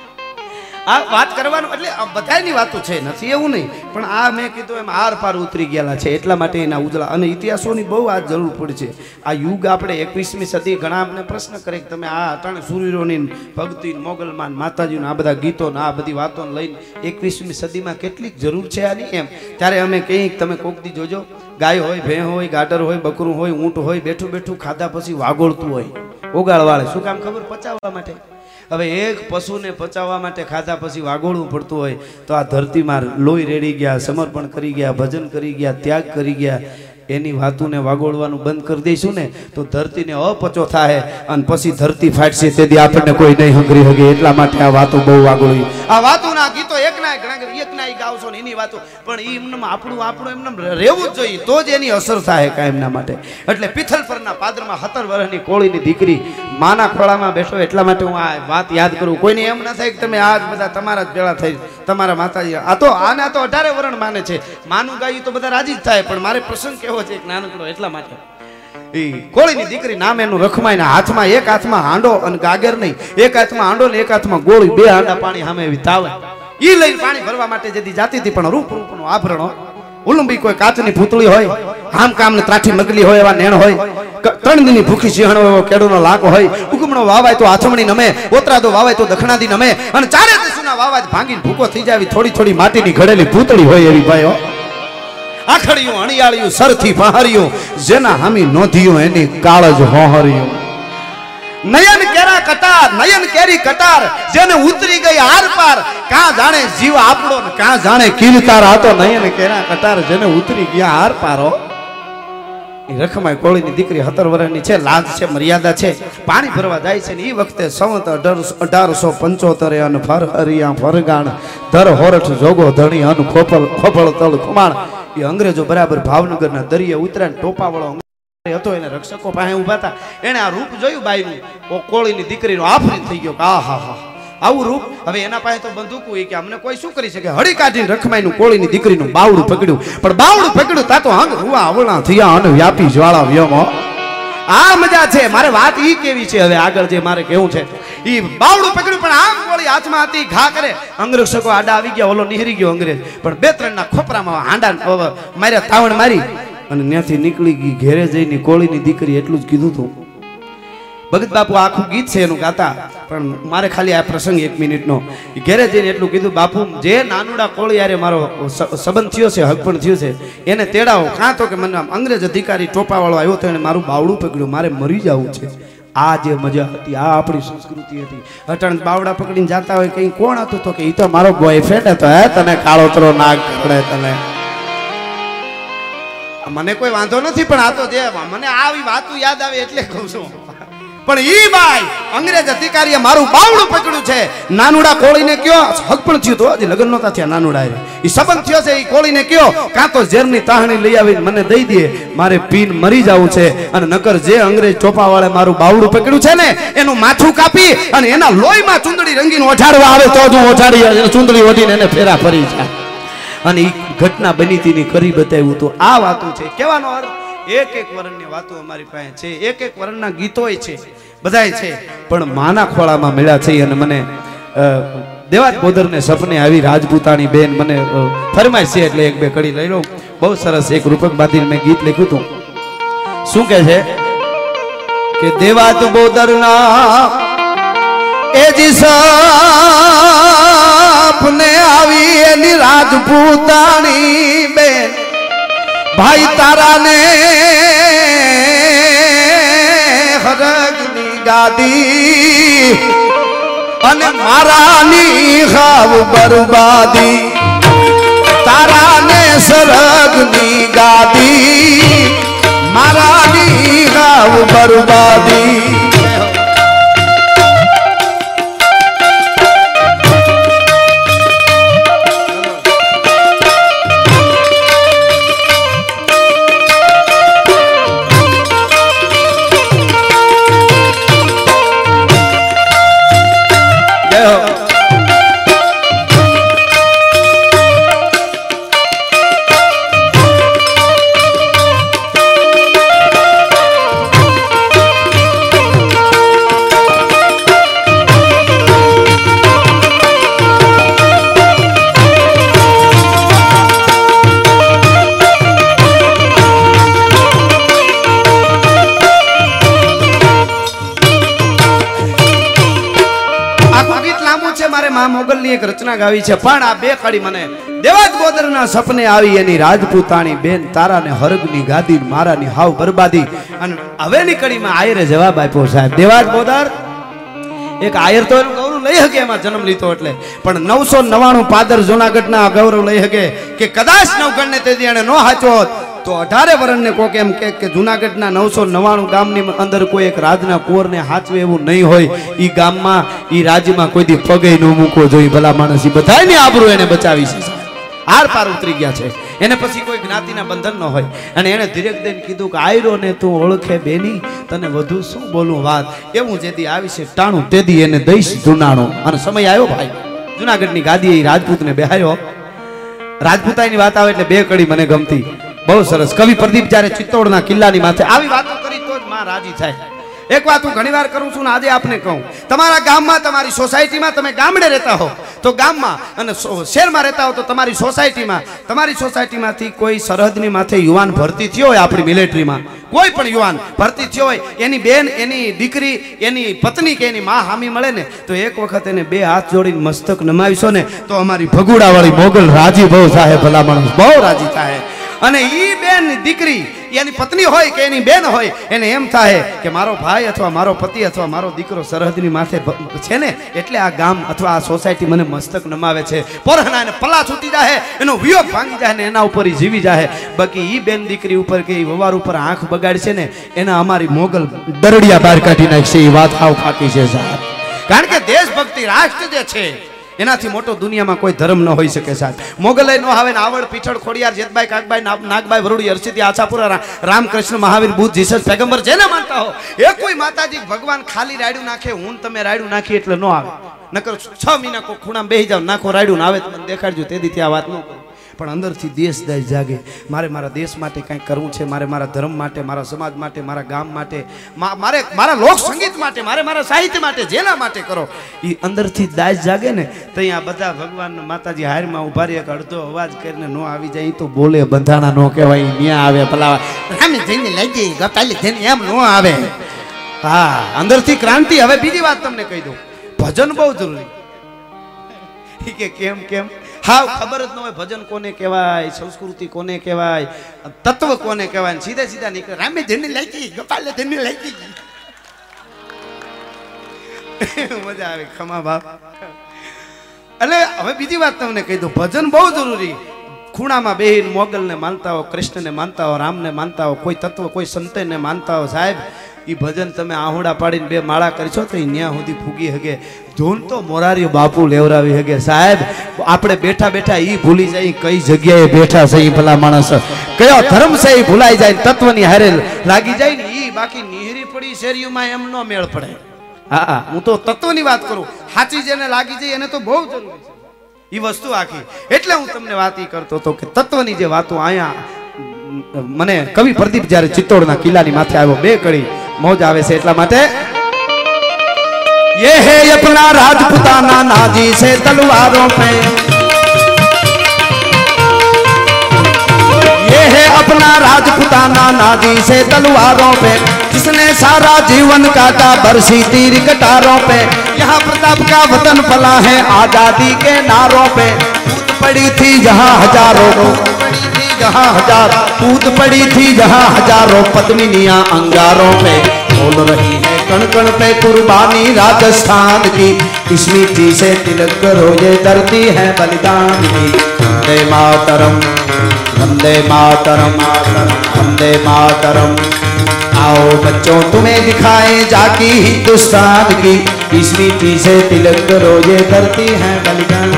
આ વાત કરવાનું એટલે બધાની વાતો છે, નથી એવું નહીં, પણ આ મેં કીધું એમ આર પાર ઉતરી ગયેલા છે. એટલા માટે એના ઉજળા અને ઇતિહાસોની બહુ આ જરૂર પડશે. આ યુગ આપણે 21મી સદી ઘણા અમને પ્રશ્ન કરે કે તમે આ અટાણે સૂર્યોની ભક્તિ, મોગલમાન માતાજીના આ બધા ગીતો આ બધી વાતો લઈને 21મી સદીમાં કેટલીક જરૂર છે આની એમ. ત્યારે અમે કહીએ તમે કોક દી જોજો, ગાય હોય, ભેં હોય, ગાડર હોય, બકરું હોય, ઊંટ હોય, બેઠું બેઠું ખાધા પછી વાગોળતું હોય ઓગાળવાળે. શું કામ ખબર? પચાવવા માટે. હવે એક પશુને પચાવવા માટે ખાધા પછી વાગોળવું પડતું હોય તો આ ધરતીમાં લોહી રેડી ગયા, સમર્પણ કરી ગયા, ભજન કરી ગયા, ત્યાગ કરી ગયા, એની વાતોને વાગોળવાનું બંધ કરી દઈશું ને તો ધરતીને અપચો થાય અને પછી ધરતી ફાટશે. તેથી આપણને કોઈ નહીં હંગરી હગે. એટલા માટે આ વાતો બહુ વાગોળવી. આ વાતોના ગીતો એકના ગાવશો ને એની વાતો, પણ એ એમને આપણું એમને રહેવું જ જોઈએ તો જ એની અસર થાય કાયમના માટે. એટલે પિથલ પરના પાદરમાં 17 વર્ષની કોળીની દીકરી માના ખોળામાં બેઠો. એટલા માટે હું આ વાત યાદ કરું. કોઈને એમ ના થાય કે તમે આ બધા તમારા જ ભેળા થઈ તમારા માતાજી આ તો આના તો 18 વરણ માને છે. માનું ગાયું તો બધા રાજી જ થાય, પણ મારે પ્રસંગ કેવો છે એક નાનકડો. એટલા માટે એ કોળીની દીકરી નામ એનું રખમાયના હાથમાં એક હાથમાં હાંડો અને ગાગર નહીં, એક હાથમાં હાંડો ને એક હાથમાં ગોળી, 2 હાંડા પાણી સામે એવી તાવે ઈ લઈને પાણી ભરવા માટે જતી જાતી હતી. પણ રૂપ રૂપનું આભરણ, ઉલંબી કોઈ કાચની પૂતળી હોય, આમ કામ ને ત્રાઠી મગલી હોય એવા નેણ હોય, 3 દીની ભૂખી સિંહણો એવો કેડુનો લાક હોય, ઉગમણો વાવાય તો આથમણી નમે, ઓતરાદો વાવાય તો દખણાદી નમે, અને 4 દિશાના વાવાય ભાંગીને ભૂકો થઈ જાવી થોડી થોડી માટીની ઘડેલી પૂતળી હોય એવી ભાઈઓ. આખડિયું અણિયાળિયું સરથી પહારિયું, જેના હામી નોંધિયું એની કાળજ હોહરિયું. નયન કેરા કટાર, નયન કેરી કટાર, જેને ઉતરી ગઈ આર પાર, કાં જાણે જીવ આપણો ને કાં જાણે કીર્તાર. આ તો નયન કેરા કટાર, જેને ઉતરી ગયા આર પારો. એ રખમાય કોળીની દીકરી 17 વર્ષની છે, લાજ છે, મર્યાદા છે, પાણી ભરવા જાય છે ને એ વખતે સંવત 1875 અન ફર હરિયા ફરગાણ ધર હોરઠ જોગો ધણી અન ખોપળ તળ ખુમાણ. એ અંગ્રેજો બરાબર ભાવનગરના દરિયે ઉતર્યા, ટોપાવાળો હતો, એને રક્ષકો પાસે ઉભા હતા. એને આ રૂપ જોયું બાઈનું, કોળીની દીકરીનો આફરીત થઈ ગયો. આ હા હા આવું રૂપ. હવે એના પાસે તો બંદૂકો કે અમને કોઈ શું કરી શકે. હળી કાઢીને રખમાઈનું કોળીની દીકરીનું બાવડું પકડ્યું, પણ બાવડું પકડ્યું તા તો હંગ રૂવા અવળા થયા અને વ્યાપી જ્વાળા વ્યોમો. આ મજા છે. મારે વાત ઈ કેવી છે હવે આગળ જે મારે કેવું છે. ઈ બાવડું પકડ્યું પણ આમ ગોળી હાથમાં હતી, ઘા કરે. અંગ્રેજો આડા આવી ગયા, ઓલો નિહરી ગયો અંગ્રેજ, પણ 2-3 ના ખોપરામાં હાંડા માર્યા, તાવણ મારી અને ત્યાંથી નીકળી ગઈ ઘેરે જઈને. કોળીની દીકરી એટલું જ કીધું હતું, ભગત બાપુ આખું ગીત છે એનું ગાતા, પણ મારે ખાલી આ પ્રસંગ 1 મિનિટનો ઘેરે જઈને એટલું કીધું, બાપુ જે નાનુડા કોળિયારે મારો સંબંધ થયો છે, હક પણ થયું છે, એને તેડાવો. કાં તો કે મને અંગ્રેજ અધિકારી ટોપાવાળો આવ્યો તો એને મારું બાવડું પકડ્યું, મારે મરી જવું છે. આ જે મજા હતી, આ આપણી સંસ્કૃતિ હતી. અટાણ બાવડા પકડીને જાતા હોય, કઈ કોણ હતું? તો કે એ તો મારો બોયફ્રેન્ડ હતો. હે તને કાળોતરો નાગ પડે તને. મને કોઈ વાંધો નથી, પણ આ તો જે મને આવી વાતો યાદ આવે એટલે કહું છું. પણ ઈ ભાઈ અંગ્રેજ અધિકારીએ મારું બાવડું પકડ્યું છે. નાનુડા કોળીને કયો, હક પણ થયું તો હજી લગ્ન નહોતા થયા નાનુડા એ સંબંધ થયો છે. એ કોળીને કયો કાં તો ઝેરની તાહણી લઈ આવીને મને દઈ દે, મારે પીન મરી જવું છે. અને નકર જે અંગ્રેજ ટોપાવાળે મારું બાવડું પકડ્યું છે ને એનું માથું કાપી અને એના લોહીમાં ચૂંદડી રંગીને ઓઢાડવા આવે તો હું ઓઢાડી ચૂંદડી ઓઢીને એને ફેરા ફરી જાય. અને એ ઘટના બની હતી કરી બતાવ્યું. તો આ વાતો છે કહેવાનો અર્થ, એક એક વર્ણની વાતો અમારી પાસે છે, એક એક વર્ણના ગીતોય છે, બધાય છે, પણ માના ખોળામાં મળ્યા છે. અને મને દેવાજ બોદરને સપને આવી રાજપૂતાણી બેન મને ફરમાય છે, એટલે 1-2 કડી લઈ લઉં. બહુ સરસ એક રૂપક બાંધીને મેં ગીત લખ્યું હતું. શું કહે છે કે દેવાજ બોદરના એ જી સપને આવી એની રાજપૂતાણી બેન, ભાઈ તારાને હરગની ગાદી અને મારાની ખાવ બરબાદી. તારાને સરગની ગાદી, મારાની ખાવ બરબાદી. મોગલની એક રચના ગાવી છે, પણ આ 2 કડી મને દેવાજ બોદરના સપને આવી એની રાજપૂતાણી બેન, તારાને હરગની ગાદી, મારાની હાવ બરબાદી. અને હવેની કડીમાં આયરે જવાબ આપ્યો સાહેબ. દેવાજ બોદર એક આયર તો એનું ગૌરવ લઈ શકે, એમાં જન્મ લીધો એટલે, પણ 999 પાદર જૂનાગઢના ગૌરવ લઈ શકે કે કદાચ નવગણને તેથી એને નો હાચો હોત તો 18 વર્ષને કોક એમ કે જૂનાગઢના 999 ગામની અંદર કોઈ એક રાજના કુંવરને હાચવે એવું નહીં હોય. ઈ ગામમાં ઈ રાજ્યમાં કોઈ દી પગે ન મૂકવો જોઈએ. ભલા માણસ ઈ બધાયની આબરૂ એને બચાવી છે, આર પાર ઉતરી ગયા છે. એને પછી કોઈ જ્ઞાતિના બંધન ન હોય. અને એને ધીરેક દઈને કીધું કે આયરો ને તું ઓળખે બેની, તને વધુ શું બોલું વાત. એવું જેથી આવી છે ટાણું તેદી એને દઈશ જુનાણું. અને સમય આવ્યો ભાઈ, જૂનાગઢની ગાદીએ રાજપૂતને બેહાયો. રાજપૂતાઈની વાત આવે એટલે 2 કડી મને ગમતી, બહુ સરસ. કવિ પ્રદીપ જ્યારે ચિત્તોડના કિલ્લાની માથે આવી વાતો કરી તો જ માં રાજી થાય. એક વાત હું ઘણી વાર કરું છું ને આજે આપને કહું, તમારા ગામમાં, તમારી સોસાયટીમાં, તમે ગામડે રહેતા હો તો ગામમાં, અને શહેરમાં રહેતા હો તો તમારી સોસાયટીમાં, તમારી સોસાયટીમાંથી કોઈ સરહદની માથે યુવાન ભરતી થયો હોય, આપણી મિલિટરીમાં કોઈ પણ યુવાન ભરતી થયો હોય, એની બેન, એની દીકરી, એની પત્ની કે એની માં હામી મળે ને તો એક વખત એને 2 હાથ જોડીને મસ્તક નમાવીશો ને તો અમારી ભગુડાવાળી મોગલ રાજી બહુ થાય. ભલા માણસ બહુ રાજી થાય. અને ઈ બેન દીકરી એની પત્ની હોય કે એની બેન હોય એને એમ થાય કે મારો ભાઈ અથવા મારો પતિ અથવા મારો દીકરો સરહદની માથે છે ને એટલે આ ગામ અથવા આ સોસાયટી મને મસ્તક નમાવે છે. પોરહના એને પલા છૂટી જાય, એનો વિયોગ ભાંગી જાય ને એના ઉપર જીવી જાય. બાકી ઈ બેન દીકરી ઉપર કે વવાર ઉપર આંખ બગાડ છે ને એના અમારી મોગલ દરડિયા બહાર કાઢી નાખશે. એ વાત આવ ફાકી છે સાહેબ. કારણ કે દેશભક્તિ રાષ્ટ્ર જે છે એનાથી મોટો દુનિયામાં કોઈ ધર્મ ન હોઈ શકે સાહેબ. મોગલય નો આવે ને આવડ પીછળ ખોડિયાર જેતબાઈ કાકબાઈ નાગબાઈ વરુડી હરસિદ્ધિ આશાપુરા રામકૃષ્ણ મહાવીર બુદ્ધ જીસસ પેગમ્બર જેને માનતા હો એ કોઈ માતાજી ભગવાન ખાલી રાયડું નાખે, હું તમે રાયડું નાખી એટલે ન આવે. નકર 6 મહિના કોઈ ખૂણામાં બેસી જાવ, નાખો રાયડું આવે તો મને દેખાડજો, તેથી ત્યાં વાત ન કરું. પણ અંદરથી દેશદાય જાગે, મારે મારા દેશ માટે કંઈક કરવું છે, મારે મારા ધર્મ માટે, મારા સમાજ માટે, મારા ગામ માટે, મારે મારા લોક સંગીત માટે, મારે મારા સાહિત્ય માટે, જેના માટે કરો એ અંદરથી દાય જાગે ને તો અહીંયા બધા ભગવાન માતાજી હારમાં ઉભા રહે. અડધો અવાજ કરીને ન આવી જાય તો બોલે બંધાણા ન કહેવાય, ત્યાં આવે ભલા રામે જઈને લઈ જઈ ગપાલી જઈને એમ ન આવે. हाँ अंदर थी क्रांति। हवे बीजी बात तमने कही दो, भजन बहुत जरूरी के केम केम हाँ खबर ज न होय भजन कोने कहेवाय, संस्कृति कोने कहेवाय, तत्व कोने कहेवाय, सीधे सीधा निकले रामे धनी लागी गोपाले धनी लागी मजा आवे खमा बाप। એટલે હવે બીજી વાત તમને કહી દઉં, ભજન બહુ જરૂરી। ખૂણામાં બેહીન મોગલને માનતા હો, કૃષ્ણને માનતા હો, રામને માનતા હો, કોઈ તત્વ કોઈ સંતને માનતા હો, સાહેબ એ ભજન તમે આહુડા પાડીને બે માળા કરશો તો ન્યા સુધી ફૂગી હગે। ધૂન તો મોરારી બાપુ લેવરાવી હગે સાહેબ। આપણે બેઠા બેઠા ઈ ભૂલી જાય કઈ જગ્યાએ બેઠા છે ઈ ભલા માણસ, કયો ધર્મ છે ઈ ભૂલાઈ જાય, તત્વની હારે લાગી જાય ને ઈ બાકી નિહરી પડી શેરીઓમાં એમ નો મેળ પડે। हाँ हूँ तो तत्व की बात करूँ, साची जेने लागी जाए एने तो बहुत जरूरी है ये वस्तु आखी। एटले हूँ तमने वात करतो तो कि तत्वनी जे वातो आया मने कवि प्रदीप ज्यारे चित्तौड़ना किल्लानी माथे आव्यो बे कड़ी मौज आवे छे एटला माटे। ये है अपना राजपूताना नाजी से तलवारों पे, ये है अपना राजपूताना नाजी से तलवारों पे, जिसने सारा जीवन काटा बरसी तीर कटारों पे। यहाँ प्रताप का वतन फला है आजादी के नारों पे, कूद पड़ी थी जहाँ हजारों जहाँ हजार कूद पड़ी थी जहाँ हजारों पद्मिनियाँ अंगारों पे। बोल रही है कण कण पे कुर्बानी राजस्थान की, इस मिट्टी से तिलक करो ये धरती है बलिदान की। वंदे मातरम वंदे मातरम वंदे मातरम। आओ बच्चों तुम्हें दिखाए जाकी हिंदुस्तान की, इस मिट्टी से तिलक करो ये धरती है बलिदान।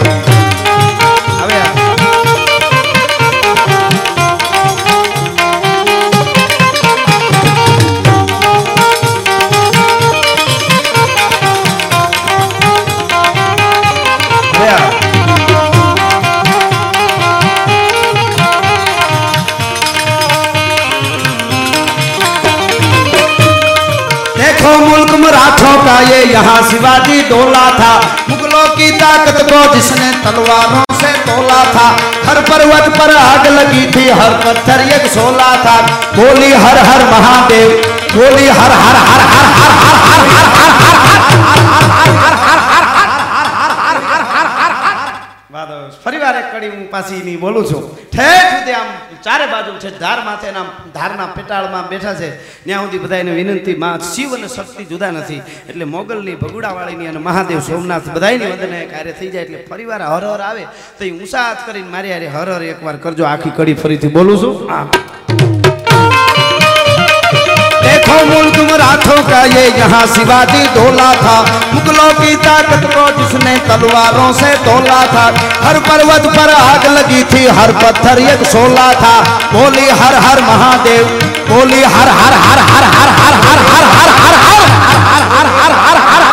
मुल्क मराठों का ये यहाँ शिवाजी डोला था, मुगलों की ताकत को जिसने तलवारों से तोला था। हर पर्वत पर आग लगी थी, हर पत्थर एक शोला था। बोली हर हर महादेव, बोली हर हर हर हर हर हर हर हर फरीवार एक कड़ी हूँ पासी नहीं बोलू छू। ठेठ सुधी आम चारे बाजू छे धार माथे नाम धाરના પેટાળમાં બેઠા છે ત્યાં સુધી બધાને વિનંતી માં શિવ અને શક્તિ જુદા નથી એટલે મોગલની ભગુડાવાળીની અને મહાદેવ સોમનાથ બધાયની વંદને કાર્ય થઈ જાય એટલે ફરીવાર હર હર આવે તો ઈ ઊંચા હાથ કરીને મારી હારે હર હર એકવાર કરજો। આખી કડી ફરીથી બોલું છું। देखो मुल्क मराठों का ये यहाँ शिवाजी डोला था, मुगलों की ताकत को जिसने तलवारों से तोला था। हर पर्वत पर आग लगी थी, हर पत्थर एक शोला था। बोली हर हर महादेव, बोली हर हर हर हर हर हर हर हर हर हर हर हर हर हर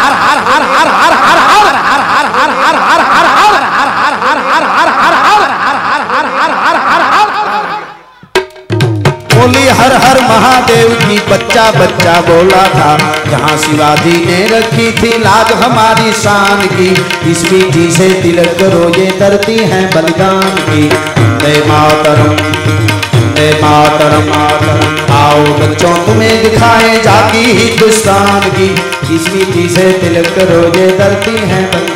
बोली हर हर महादेव की बच्चा बच्चा बोला था। जहाँ शिवाजी ने रखी थी लाज हमारी शान की, इस मिट्टी से तिलक करो ये धरती है बलिदान की। वंदे मातरम वंदे मातरम मातरम। आओ बच्चों तुम्हें दिखाए जाकी हिंदुस्तान की, इस मिट्टी से तिलक करो ये धरती है बलिदान।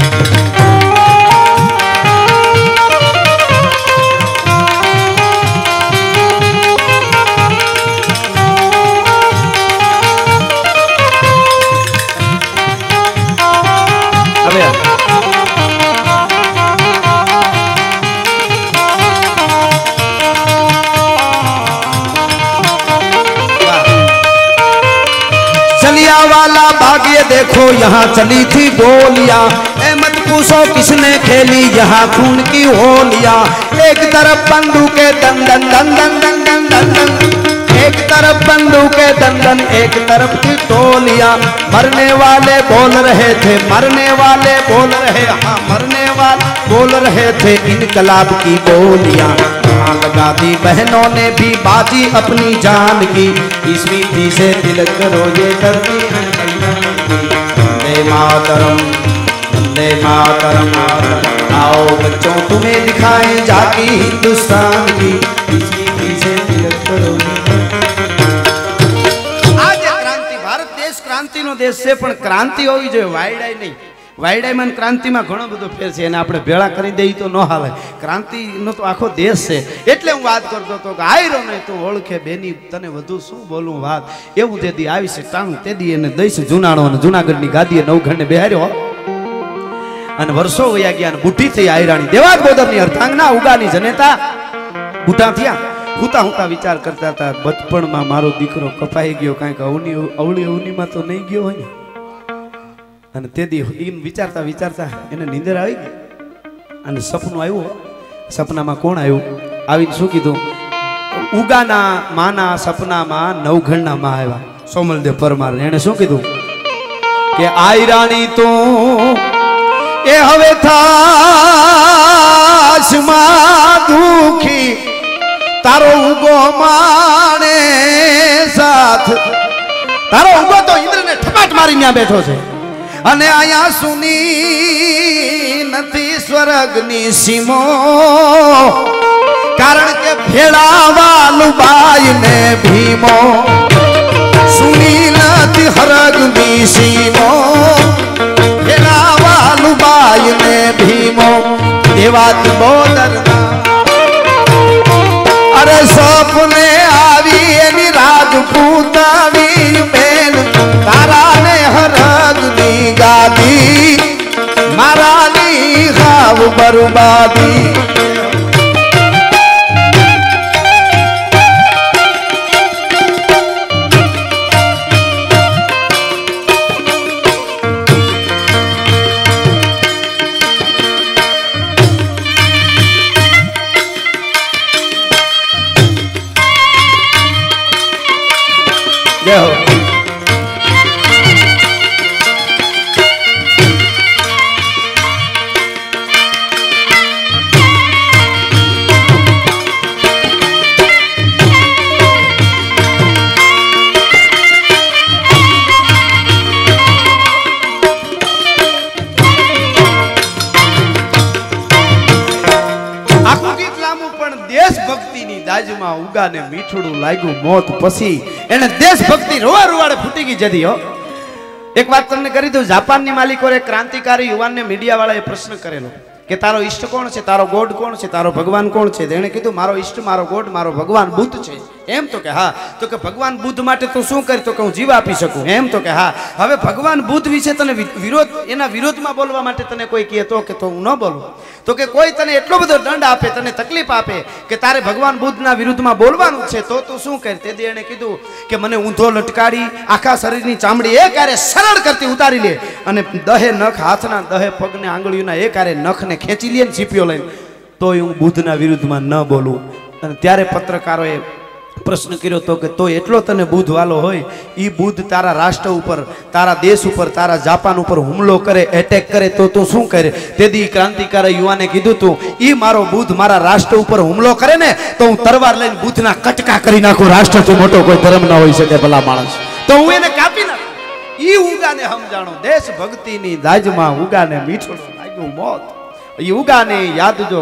वाला भाग्य देखो यहाँ चली थी गोलियां, ए मत पूछो किसने खेली यहाँ खून की होलियां। एक तरफ बंदूकें दन दन दन दन दन दन दन दन, एक तरफ बंदूकें दन दन, एक तरफ की टोलियां। मरने वाले बोल रहे थे, मरने वाले बोल रहे, हाँ मरने वाले बोल रहे थे इनकलाब की बोलियां। लगा दी बहनों ने भी बाजी अपनी जान की, इस मिट्टी से तिलक करो ये धरती है बलिदान की। वंदे मातरम वंदे मातरम। आओ बच्चों तुम्हें दिखाए जाकी हिंदुस्तान की, इस मिट्टी से तिलक करो। आज ક્રાંતિનો દેશ છે, પણ ક્રાંતિ હોવી જોઈએ, વાયડાય નહીં. વાયડામાં ક્રાંતિમાં ઘણો બધો ફેર છે, એને આપણે ભેળા કરી દઈએ તો ન હાલે. ક્રાંતિનો તો આખો દેશ છે. એટલે હું વાત કરતો હતો કે આયરો નહીં તું ઓળખે બેની, તને વધુ શું બોલું વાત. એવું તેથી આવી છે ટાણું તેદી એને દઈશ જુનાણો, અને જુનાગઢની ગાદીએ નવઘણને બેહાર્યો અને વર્ષો વયા ગયા અને બુઢી થઈ આયરાણી. દેવાત બોદરની અર્ધાંગના ઉગાની જનેતા ઉઠા થયા. હુતા હુતા વિચાર કરતા હતા, બચપણમાં મારો દીકરો કપાઈ ગયો, કાંઈક અવળી અવનીમાં તો નહીં ગયો હોય ને. અને તેથી એમ વિચારતા વિચારતા એને નીંદર આવી ગઈ અને સપનું આવ્યું. સપનામાં કોણ આવ્યું? આવીને શું કીધું? ઉગાના માના સપનામાં નવઘણના માં આવ્યા, સોમલદેવ પરમાર. એને શું કીધું કે આયરાણી તો એ હવે થાશમાં દુખી, તારો ઉગો માણે સાથ. તારો ઉગો તો ઇન્દ્રને ઠપાટ મારી ત્યાં બેઠો છે, અને આયા સુની નથી સ્વર્ગની સીમો, કારણ કે ભેળાવાલું બાઈ ને ભીમો. સુની નથી હરગની સીમો, ભેળાવાલું બાઈ ને ભીમો. દેવાત બોદરના અરે સપને આવી એની રાજપૂત આવી બેન, તારા ને હરગની ગાદી, મારાની ખાવ બરબાદી. ઉગાને મીઠું લાગ્યું મોત પછી એને દેશભક્તિ રોવા રોવાડે ફૂટી ગઈ જતી. હો, એક વાત તમને કરી દઉં. જાપાનની માલિકોએ ક્રાંતિકારી યુવાનને મીડિયા વાળાએ પ્રશ્ન કરેલો કે તારો ઈષ્ટ કોણ છે, તારો ગોડ કોણ છે, તારો ભગવાન કોણ છે? તેણે કીધું મારો ઈષ્ટ, મારો ગોડ, મારો ભગવાન બુદ્ધ છે. એમ તો કે હા. તો કે ભગવાન બુદ્ધ માટે તું શું કરી? તો કે હું જીવ આપી શકું. એમ તો કે હા. હવે ભગવાન બુદ્ધ વિશે તને વિરોધ, એના વિરોધમાં બોલવા માટે તને કોઈ કહે તો કે હું ન બોલું. તો કે કોઈ તને એટલો બધો દંડ આપે, તને તકલીફ આપે કે તારે ભગવાન બુદ્ધના વિરુદ્ધમાં બોલવાનું છે, તો તું શું કરે? તેથી એણે કીધું કે મને ઊંધો લટકાડી આખા શરીરની ચામડી એક હારે સરળ કરતી ઉતારી લે, અને દહે નખ હાથના, દહે પગને આંગળીઓના એક હારે નખને ખેંચી લે ને ચીપીઓ લઈને, તોય હું બુદ્ધના વિરુદ્ધમાં ન બોલું. અને ત્યારે પત્રકારોએ પ્રશ્ન કર્યો તો કે તો એટલો તને બુદ્ધ વાલો હોય, ઈ બુદ્ધ તારા રાષ્ટ્ર ઉપર, તારા દેશ ઉપર, તારા જાપાન ઉપર હુમલો કરે, એટેક કરે, તો તું શું કરે? તેથી ક્રાંતિકારી યુવાને કીધું તું ઈ મારો બુદ્ધ મારા રાષ્ટ્ર ઉપર હુમલો કરે ને તો હું તરવાર લઈને બુદ્ધના કટકા કરી નાખું. રાષ્ટ્રથી મોટો કોઈ ધર્મ ન હોઈ શકે ભલા માણસ, તો હું એને કાપી નાખું. ઈ ઉગાને સમજાણો દેશ ભક્તિની દાજમાં ઉગાને મીઠું લાગ્યું મોત. ઈ ઉગાને યાદ જો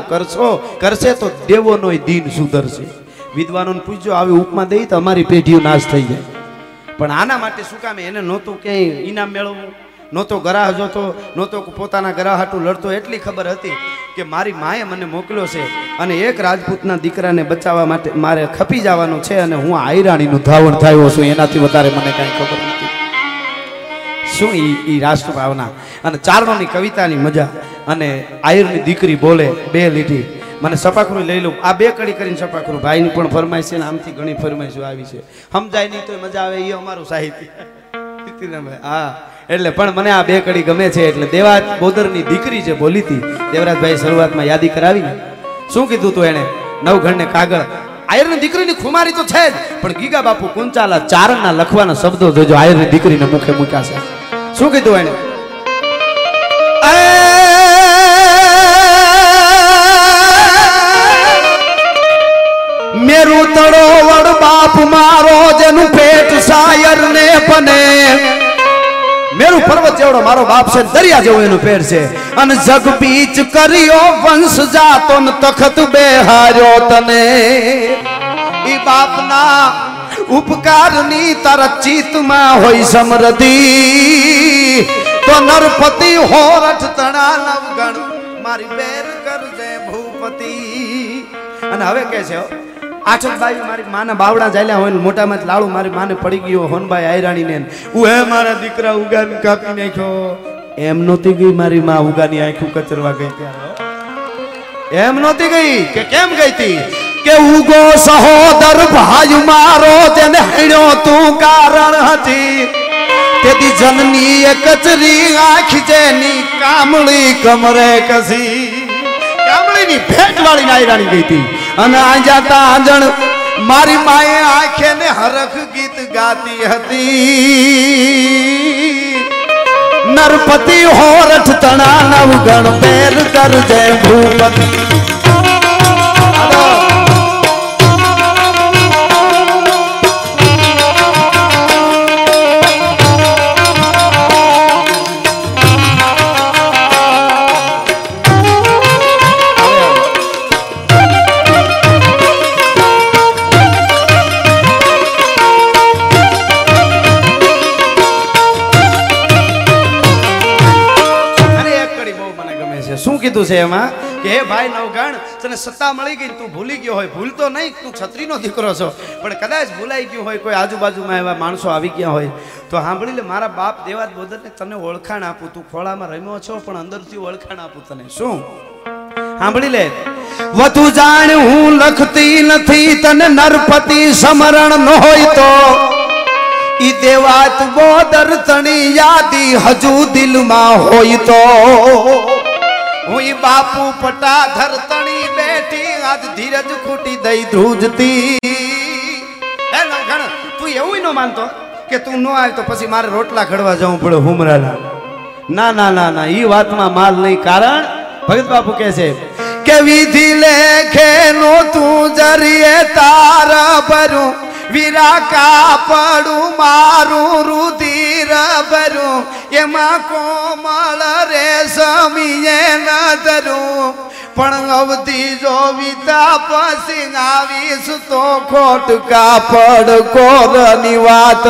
કરશે તો દેવોનો દીન સુધરશે. વિદ્વાનોને પૂછજો, આવી ઉપમા દઈ તો અમારી પેઢીઓ નાશ થઈ જાય. પણ આના માટે શું કામ? એને નહોતું ક્યાંય ઇનામ મેળવવું, નહોતો ગરાહ જોતો, નહોતો પોતાના ગરાહ હાટું લડતો. એટલી ખબર હતી કે મારી માએ મને મોકલ્યો છે અને એક રાજપૂતના દીકરાને બચાવવા માટે મારે ખપી જવાનું છે, અને હું આયરાણીનું ધાવણ થયો છું. એનાથી વધારે મને કાંઈ ખબર નથી. શું ઈ રાષ્ટ્ર ભાવના અને ચારણોની કવિતાની મજા. અને આયરની દીકરી બોલે બે લીટી, મને સપાખરું લઈ લઉં. આ બે કડી કરીને સપાખરું ભાઈની પણ ફરમાઈશ છે ને આમથી ઘણી ફરમાઈશો આવી છે. સમજાય નહીં તો મજા આવે, એ અમારું સાહિત્ય. હા, એટલે પણ મને આ બે કડી ગમે છે. એટલે દેવાજ બોદરની દીકરી જે બોલી હતી, દેવરાજભાઈ શરૂઆતમાં યાદી કરાવી. શું કીધું તું એને? નવઘણને કાગળ. આયરની દીકરીની ખુમારી તો છે જ, પણ ગીગા બાપુ કુંચાલા ચારણના લખવાના શબ્દો જોજો આયરની દીકરીને મુખે મૂક્યા છે. શું કીધું એને? મેરું તળોવડ બાપ મારો જેનું પેટ શાયર ને બને, મેરું પર્વત જેવડો મારો બાપ છે, દરિયા જેવું એનું પેટ છે. અને જગ બીચ કર્યો વંશ જાતો ને તખત બેહાર્યો તને. ઈ બાપના ઉપકારની તારા ચિત્તમાં હોય સમૃદ્ધિ તો નરપતિ હોરઠ તણા નવગણ મારી બેર કરજે ભૂપતિ. અને હવે કે છે આઠબાઈ મારી માના બાવડા ચાલ્યા હોય ને મોટામાં લાડુ મારી માને પડી ગયો હોનભાઈ આયરાણી ને ઉહે મારા દીકરા ઉગાની કાપી નાખ્યો. એમ નહોતી ગઈ મારી માં ઉગાની આંખું કચરવા ગઈ ત્યારે. એમ નહોતી ગઈ કે કેમ ગઈ હતી કે ઉગો સહોદર ભાઈ મારો તેને હણ્યો તું કારણ હતી તેથી જનની એ કચરી આંખ જેની કામળી કમરે કસી. કામળીની ભેટ વાળી નાયરાણી ગઈ હતી અને આંજાતા આંજણ મારી માએ આંખે ને હરખ ગીત ગાતી હતી. નરપતિ હોરઠ તણા નવગણ બેર કરજે ભૂપતિ. શું કીધું છે એમાં કે હે ભાઈ નવગણ તને સત્તા મળી ગઈ તું ભૂલી ગયો હોય. ભૂલ તો નહીં, તું છત્રીનો દીકરો છો, પણ કદાચ ભૂલાઈ ગયું હોય, કોઈ આજુબાજુમાં એવા માણસો આવી ગયા હોય તો સાંભળી લે. મારા બાપ દેવાદ બોદરને તને ઓળખાણ આપું. તું ખોળામાં રમ્યો છો પણ અંદરથી ઓળખાણ આપું તને. શું સાંભળી લે. વધુ જાણ હું લખતી નથી તને નરપતિ સમરણ ન હોય તો ઈ દેવાત બોદર તણી યાદી હજુ દિલમાં હોય તો હું બાપુ પટા ધરતણી બેઠી આજ ધીરજ ખૂટી દઈ ધ્રુજતી. હે નવગણ તું એવું ન માનતો કે તું ન આવે તો પછી મારે રોટલા ઘડવા જવું પડે હુમરાના. ના ના ના ના, ઈ વાતમાં માલ નહીં. કારણ ભગત બાપુ કહે છે કે વિધિ લેખે નો તું જરીએ તાર ભરું વીરા કાપડું મારું રુધિર ભરું એમાં કોમળ રે સમીએ ન ધરું પણ અવધિ જો વિતા પછી આવીશ તો ખોટ કાપડ કોરની વાત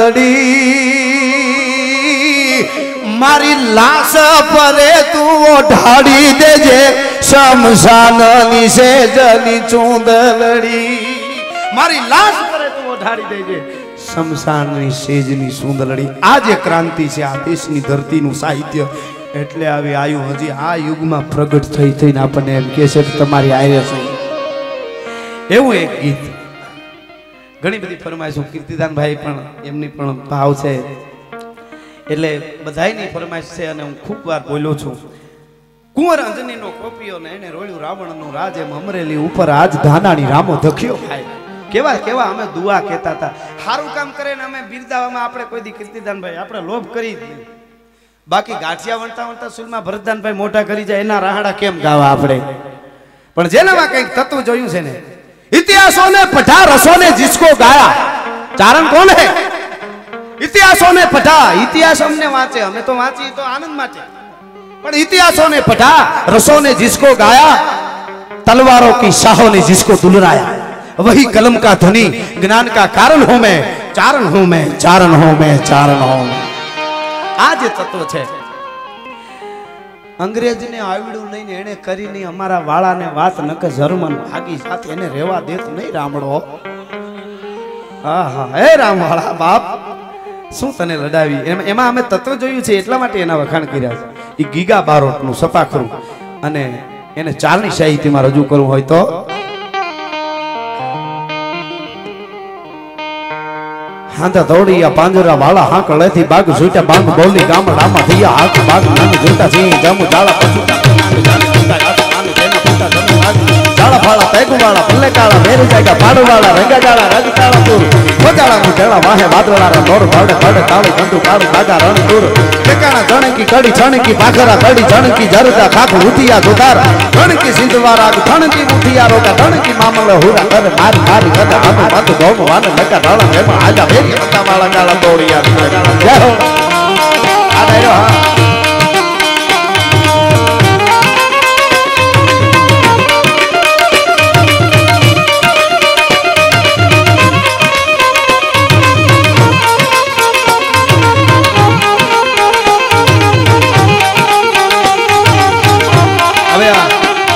લડી. મારી લાશ પરે તું ઓઢાડી દેજે શમશાનની સેજની ચૂંદલડી. મારી લાશ પરે તું ઓઢાડી દેજે શમશાનની સેજની સુંદરડી. આ જે ક્રાંતિ છે આ દેશની ધરતીનું સાહિત્ય એટલે આવી આયુ હજી આ યુગમાં પ્રગટ થઈ થઈને આપણને એમ કહે છે તમારી આયે છે. એવું એક ગીત ઘણી બધી ફરમાઈશો કીર્તિદાનભાઈ પણ એમની પણ ભાવ છે એટલે બધાયની ફરમાઈશ છે અને હું ખૂબ વાર બોલ્યો છું. કુંવર અંજનીનો કોપિયો ને એને રોળ્યું રાવણનું રાજ એમ અમરેલી ઉપર આજ ધાનાની રામો ધખ્યો ખાય. કેવા કેવા અમે દુઆ કહેતા હતા. સારું કામ કરે ને અમે બિરદાવામાં આપણે કોઈ દી કીર્તિદાનભાઈ આપણે લોભ કરી દઈએ. બાકી ગાંઠિયા વણતા વણતા સુલમાં ભરતદાનભાઈ મોટા કરી જાય એના રાહડા કેમ ગાવા આપણે. પણ જેનામાં કંઈક તત્વ જોયું છે ને ઇતિહાસો ને પઢા રસો ને जिसको ગાયા. ચારણ કોણ હે? ઇતિહાસો ને પઢા. ઇતિહાસ અમને વાંચે, અમે તો વાંચી તો આનંદ માટે, પણ ઇતિહાસો ને પઢા રસો ने जिसको गाया तलवारों की शाहों ने जिसको दुलराया वही कलम का धनी ज्ञान का कारण हूं मैं चारण हूं मैं चारण हूं मैं चारण हूं. આ જે તત્વ છે અંગ્રેજને આવડ્યું નહીં ને એને કરી નહીં અમારા વાળાને વાત નક જર્મન ભાગી સાથે એને રહેવા દેત નહીં રામડો. હા હા હે રામ વાળા બાપ શું તને લડાવી. એમાં અમે તત્વ જોયું છે એટલા માટે એના વખાણ કર્યા છે. એ ગીગા બારોટનું સપાખરું અને એને ચારની સાહિત્યમાં રજૂ કરવું હોય તો હાંધા દોડિયા પાંજરા વાળા હાંક લેથી બાગ છૂટ્યા બાંગ બોલી ગામડામાં થયા હાથ બાગ નાની જોતા સિંહ જમુ જાળા પછુટા જાળા ફાળા પેગુવાળા ભલે કાળા મેરી જાગા પાડવાળા રંગા જાળા રંગ કાળા પૂર ખોજાળા ની ટેળા વાહે વાદળારા નોર ભાડે ભાડે કાળી કંટુ કાળું કાગા રણપુર ઠેકાણા જણકી કડી છણકી ભાખરા કડી જણકી જરદા ખાખ ઉઠિયા દુધાર જણકી સિંધવારા જણકી ઉઠિયા રોકા જણકી મામલે હુરા કરે મારી મારી કદા આનો મત ગોમ વાને નકા ઢાળા એમાં આજા ભેરી હતા વાળા ગાળા દોડિયા જય હો આ ડાયરો હા હવે આ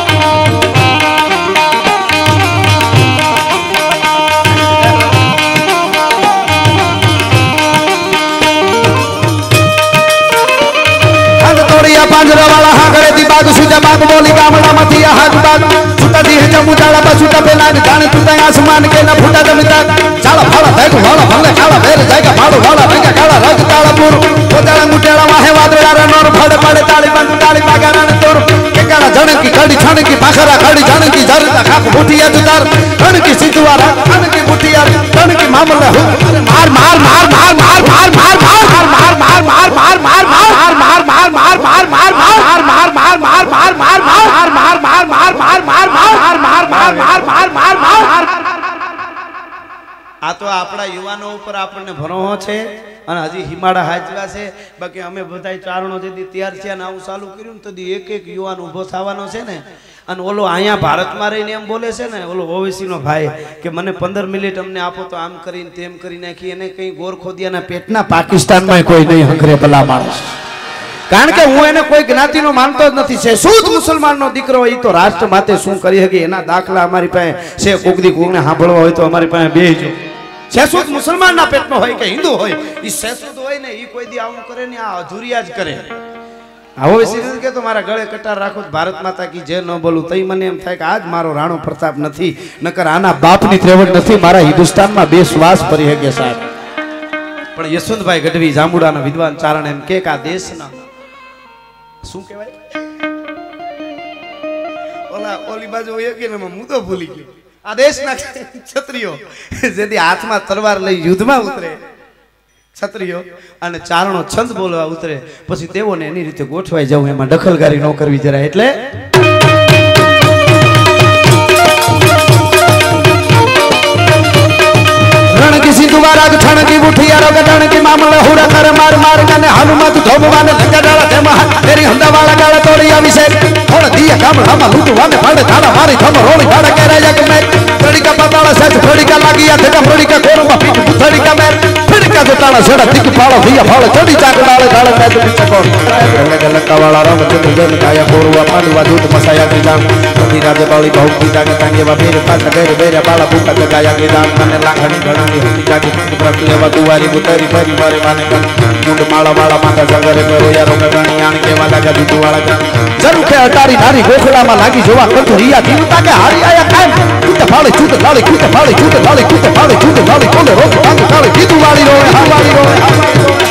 પાંજરા વાળા હાગળે થી બાગ સુજા બાગ બોલી ગામડા માંથી આ હાગ બાગ છૂટા દી હે મુજાળા બા છૂટા પેલા જાણે તું ત્યાં આસમાન કે ના ફૂટા જમીતા ચાલા ફાળા થાય વાળા ભલે કાળા બેર જાયગા ભાડો વાળા ભેગા કાળા રગ તાળા પૂર પોતાળા મુટેળા વાહે વાદળા રનોર ફળ પડે તાળી બંધ તાળી બાગાના ને તોર કે કાળા જણકી કડી છણકી ભાખરા કડી જણકી જરતા ખાક મુઠિયા જુતાર જણકી સિદ્ધવારા જણકી મુઠિયા જણકી મામલા માર માર માર માર માર માર માર માર માર માર માર માર માર માર માર માર માર માર આ તો આપણા યુવાનો ઉપર આપણને ભરોસો છે અને હજી હિમાડા હાજવા છે બાકી અમે બધા ચારણો જેથી તૈયાર છે અને આવું ચાલુ કર્યું ને તો એક એક યુવાન ઊભો થવાનો છે ને અને ઓલો અહીંયા ભારતમાં રહીને એમ બોલે છે ને ઓલો ઓવેસીનો ભાઈ કે મને 15 મિનિટ અમને આપો તો આમ કરીને તેમ કરી નાખી એને કઈ ગોરખોદિયાના પેટના પાકિસ્તાનમાં કોઈ નહીં હંગરે ભલા માણસ કારણ કે હું એને કોઈ જ્ઞાતિનો માનતો જ નથી છે શુદ્ધ મુસલમાનનો દીકરો એ તો રાષ્ટ્ર માટે શું કરી શકે એના દાખલા અમારી પાસે છે કોકદી કોકને સાંભળવા હોય તો અમારી પાસે બેજો શેષુદ મુસલમાનના પેટનો હોય કે હિન્દુ હોય એ શેષુદ હોય ને એ કોઈ દી આવું કરે ને આ અધૂરિયા જ કરે આવો વિશે કે તો મારા ગળે કટાર રાખો ભારત માતા કી જે ન બોલું તઈ મને એમ થાય કે આજ મારો રાણો પ્રતાપ નથી નકર આના બાપની ત્રેવડ નથી મારા હિન્દુસ્તાનમાં બે શ્વાસ ભરી શકે સાહેબ પણ યશવંતભાઈ ગઢવી જાંબુડાના વિદ્વાન ચારણ એમ કે આ દેશના શું કહેવાય ઓલા ઓલી બાજુ હોય કે હું તો ભૂલી ગયો આ દેશના ક્ષત્રિયો જેથી હાથમાં તલવાર લઈ યુદ્ધમાં ઉતરે ક્ષત્રિયો અને ચારણો છંદ બોલવા ઉતરે પછી તેઓને એની રીતે ગોઠવાઈ જવું એમાં દખલકારી ન કરવી જરા એટલે રણ की सिंधुवारा ठण की मुठिया रो गठण की मामले हुरा कर मार मार कने हनुमत धोबवाने लंगडाला तेमा तेरी हंदा वाला गाला तोड़ी अभिषेक थोड़ा दिया काम हम लूटवाने फाड़े थाना मारी थम रोड़ी फाड़ा के राजा के मैं थोड़ी का पताला सच थोड़ी का लागी या थका थोड़ी का कोरो में पीठ थोड़ी का मैं फिर का गोटाला छड़ा तिक पालो दिया फाड़े थोड़ी चाक डाले डाले मैं तो पीछे कोर गले गले का वाला राम चंद्र जन काया कोरवा पांडवा दूत मसाया के जान पति राजे बाली बहु पिता के तांगे वा मेरे पास बेरे बेरे बाला भूखा के गाया के जान कने लाखणी घणी होती जाके प्रति लेवा दुवारी बुतरी भरी मारे माने कन मुंड माला वाला माथा जगरे करो यारो गणी आन के वाला का दूध वाला का जरू के अटारी नारी गोखला में लागी जोवा कंठरिया दीवता के हारी आया कायम कूते फाड़े कूते फाड़े कूते फाड़े कूते फाड़े कूते फाड़े कूते फाड़े कोले रोक टांग फाड़े दीदू वाली रोए हा वाली रोए हा वाली रोए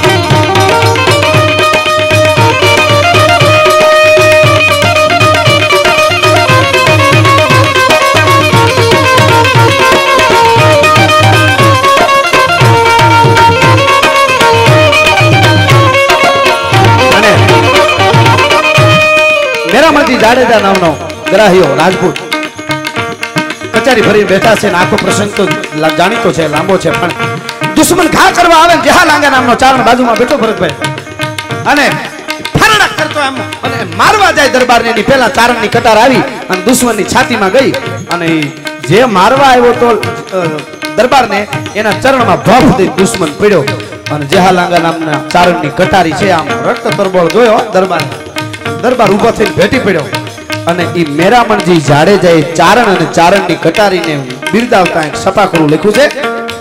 मेरामती जाडेजा नामनो ग्राहियो राजपूत कचेरी भरी बैठा છે આખો પ્રસંગ તો જાણીતો છે લાંબો છે પણ દુશ્મન ઘા કરવા આવે જેહા લાંગા નામનો ચારણ બાજુમાં બેઠો ભરતભાઈ અને ફરડા કરતો એમ અને મારવા જાય દરબારને ની પહેલા ચારણની કટાર આવી અને દુશ્મનની છાતીમાં ગઈ અને જે મારવા આવ્યો તો દરબારને એના ચરણમાં ભફ દઈ દુશ્મન પડ્યો અને જેહા લાંગા નામના ચારણની કટારી છે આમ રક્ત તરબોળ જોયો દરબાર ઉભો થઈને ભેટી પડ્યો અને ઈ મેરામણજી જાડેજાએ ચારણ અને ચારણની કટારીને બિરદાવતા એક સપાખરું લખ્યું છે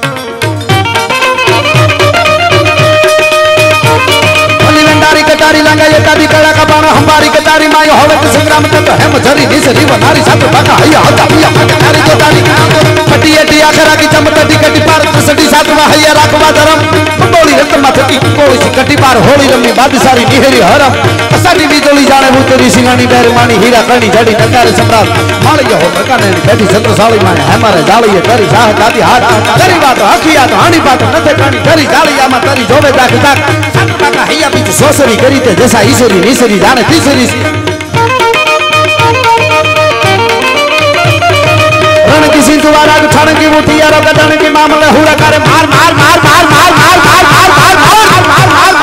ઓલી કટારી લાંગા એકાદી કળા કબાણો હંબારી કટારી માયો હવે તો સંગ્રામ થતો હેમ જરી નિસરી વનારી સાથે ભાગા હૈયા હતા પુયા ભાગે તારી જોતારી કટી એટી આખરા કી ચમટટી કટી પાર કસડી સાતવા હૈયા રાખવા ધરમ કંબોળી રતમાં થતી કંબોળી કટી પાર હોળી રમી બાદશારી નિહેરી હરમ અસાની વીજળી જાણે ઉતરી સિંહાની બેર માણી હીરા કરણી જડી નકારે સમ્રાટ માળિયો હો પ્રકાને બેઠી છત્રસાળી માને હેમારે જાળીએ કરી શાહ દાદી હાથ કરી વાતો હખિયા તો હાણી પાતો નથે કાણી કરી જાળીયામાં તરી જોવે દાખ દાખ સાત કાકા હૈયા બીજ સોસરી કરી તે જસા ઈસરી નિસરી જાણે તીસરી રણ की सिंधुवारा ठण की मुठिया रो गठण की मामले हुरा करे मार मार मार मार मार मार मार मार मार मार मार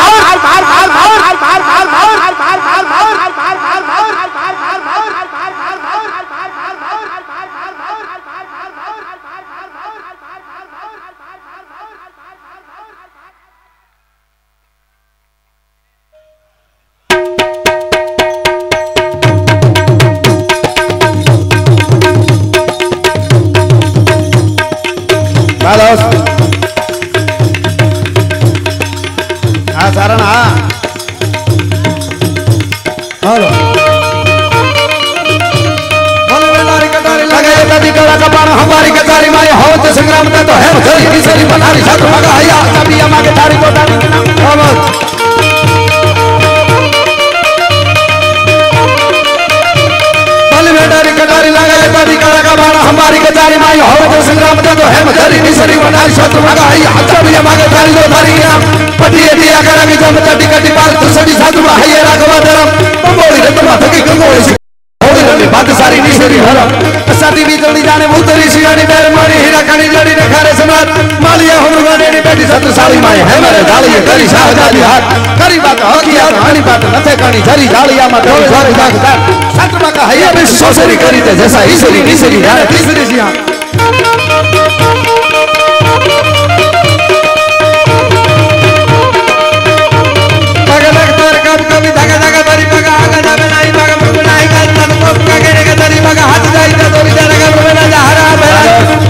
हाँ सारण हाँ हेलो हमारी कतारी माए हो तो संग्राम का तो है धरी तीसरी बनारी छत मगा आया कभी अमा के तारी को तारी बल बेटारी कतारी लगा तारी कला का बाण हमारी कतारी माए हो तो संग्राम का तो है धरी तीसरी बनारी छत मगा आया कभी अमा के तारी को तारी पति दिया करा के जब चटी कटी पाल दूसरी छत में है राघवा धरम बंगोली रे तुम थकी गंगोली बात सारी निशरी हर साथी भी जल्दी जाने उतरी सियानी बैर मारी हीरा कानी जड़ी ने खारे सम्राट मालिया हमरुगा देनी बेटी सत साली माए है मेरे डाली करी शाहजादी हाथ करी बात हकिया हानी बात नथे कानी जरी डालिया में दो सारी दागदार सतमा का हैया में सोसरी करी ते जैसा ईसरी निशरी जाने तीसरी सिया लगा लग तार कभी धागा धागा बरी पगा आगा जावे नहीं पगा मुगनाई का तन को कगेरे का तरी पगा हाथ जाई का तोरी जाने का प्रवेना जहरा बेरा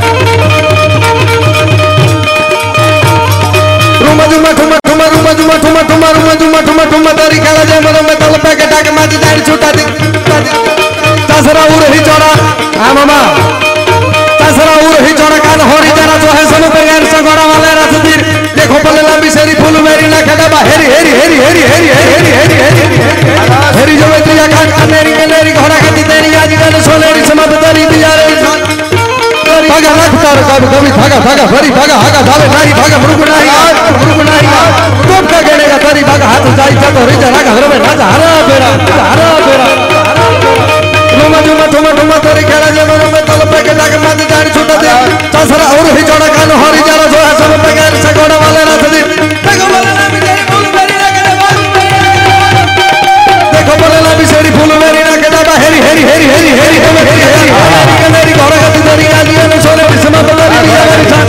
रुमा जुमा ठुमा ठुमा रुमा जुमा ठुमा ठुमा रुमा जुमा ठुमा ठुमा तारी काला जे मरो में तल पे के डाक माज जाई छूटा दी तसरा उर ही चोरा हां मामा तसरा उर ही चोरा कान होरी जरा जो है सब पे गैर से गोड़ा वाले रसदीर देखो पले लंबी सेरी फूल मेरी ना खडबा हेरी हेरी हेरी हेरी हेरी हेरी हेरी हेरी हेरी जो में दिया कान कनेरी कनेरी घोड़ा खाती तेरी आज गन सोनेरी समत तरी दिया रे भागा रखतार कभी भागा भागा भरी भागा हागा धावे नारी भागा मुरुग नारी टोप का गेने का तरी भागा हाथ जाई जा तो रिजा रागा घर में राजा हरा बेरा रुमा जुमा ठुमा ठुमा तरी खेला जे मरो में तल पे के जाके माज जानी छूटा दे तसरा और ही चोड़ा कान हरी जरा जो है सब पे गैर से गोड़ा वाले रसदी देखो बोले ना बिचारी फूल मेरी ना के देखो बोले ना बिचारी फूल मेरी ना के दादा हेरी हेरी हेरी हेरी हेरी हेरी हेरी मेरी घोड़ा खाती तरी आज गन सोने समत तरी दिया मेरी छान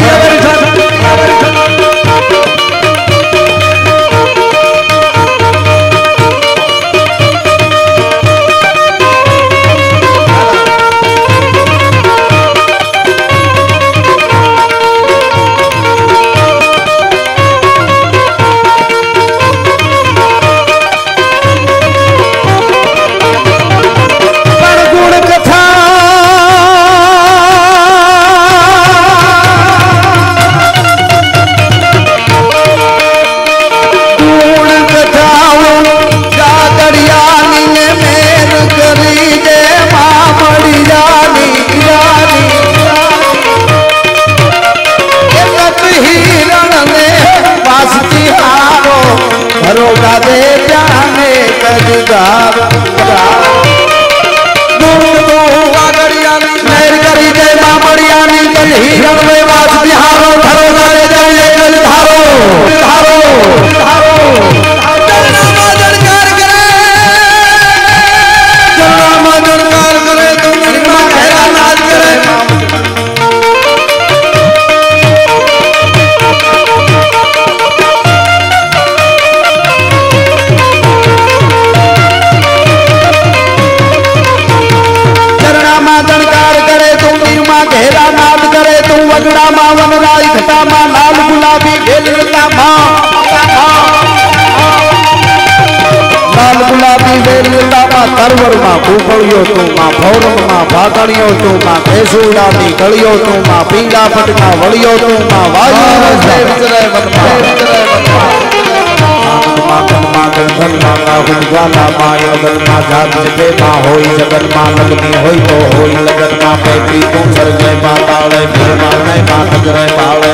तरवर मां भूखड़ियो तू मां भौरव मां भागड़ियो तू मां केसूड़ा नी गलियो तू मां पीला पटका वलियो तू मां वायु से विचरे मन मां गन मां गुणगाला मां लगन मां जात पे मां होई जगन मां लगनी होई तो होई लगन मां पेटी तू सर जय मां ताले फिर मां नहीं मां तजरे पाले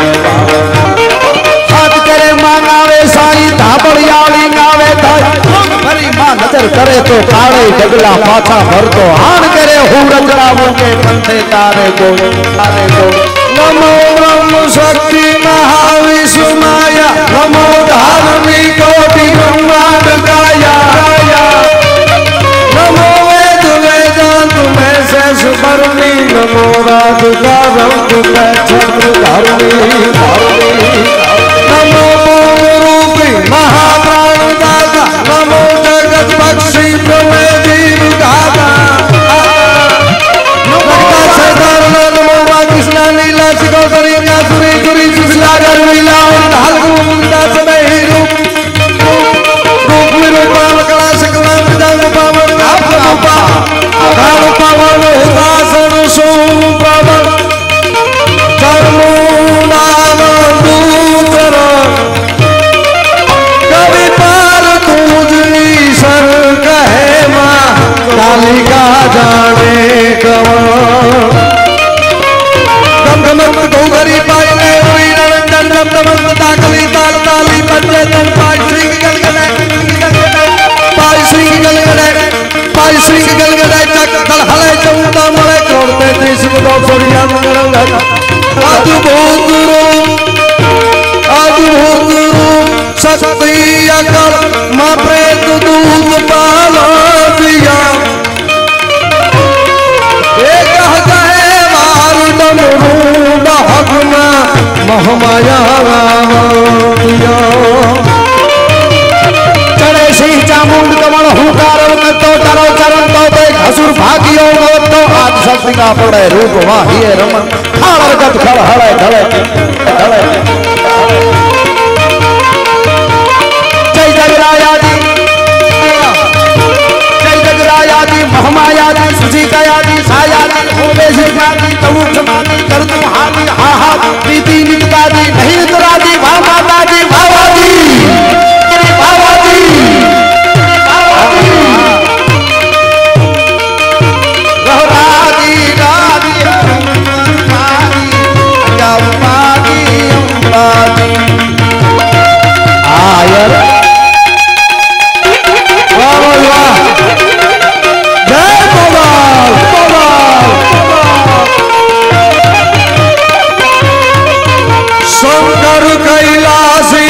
हाथ करे मां गावे साई धाबड़ियाली गावे थाई भरी मां नजर करे तो काले डगला पाछा भर तो हान करे हूं रंगड़ा मुके कंठे तारे को नमो ब्रह्म शक्ति महाविष्णु माया नमो धारणी कोटि ब्रह्मांड काया नमो वेद वेदांत में शेष बरनी नमो राधिका रंग में चंद्र धरणी नमो रूपी महाप्राण दाता नमो जगत बख्शी प्रमेय दीन दाता नमो कृष्ण लीला शिखोतरी कालिका जाने गमगमत गोगरी पाइने हुई नंदन रमदमत ताकली ताल ताली बजे तुम पाई श्री गलगले पाई श्री गलगले चक कल हले चौदा मले कोड़ते त्रिशुल दो सोरिया मंगल आदु भूतुरु शक्ति अकल मां प्रेत दूध पाला दिया एक कहे मार डमरूड हकमा महमाया दिया चढ़े सिंह चामुंड कमल हुंकार तो तारो चरण तो देख हसुर भागियो तो आज शक्ति का पड़े रूप वाहिए रमन खाड़ गत खड़ हड़े ढले जय जगरायादि महमायादि सुजीकायादि सायादि होवे सिद्धादि तवु समादि करतु हादि हाहा प्रीति नित्यादि नहीं उतरादि भावादि भावादि भावादि रहरादि रादि अंबादि अंबादि अंबादि आयर शंकर कैलासी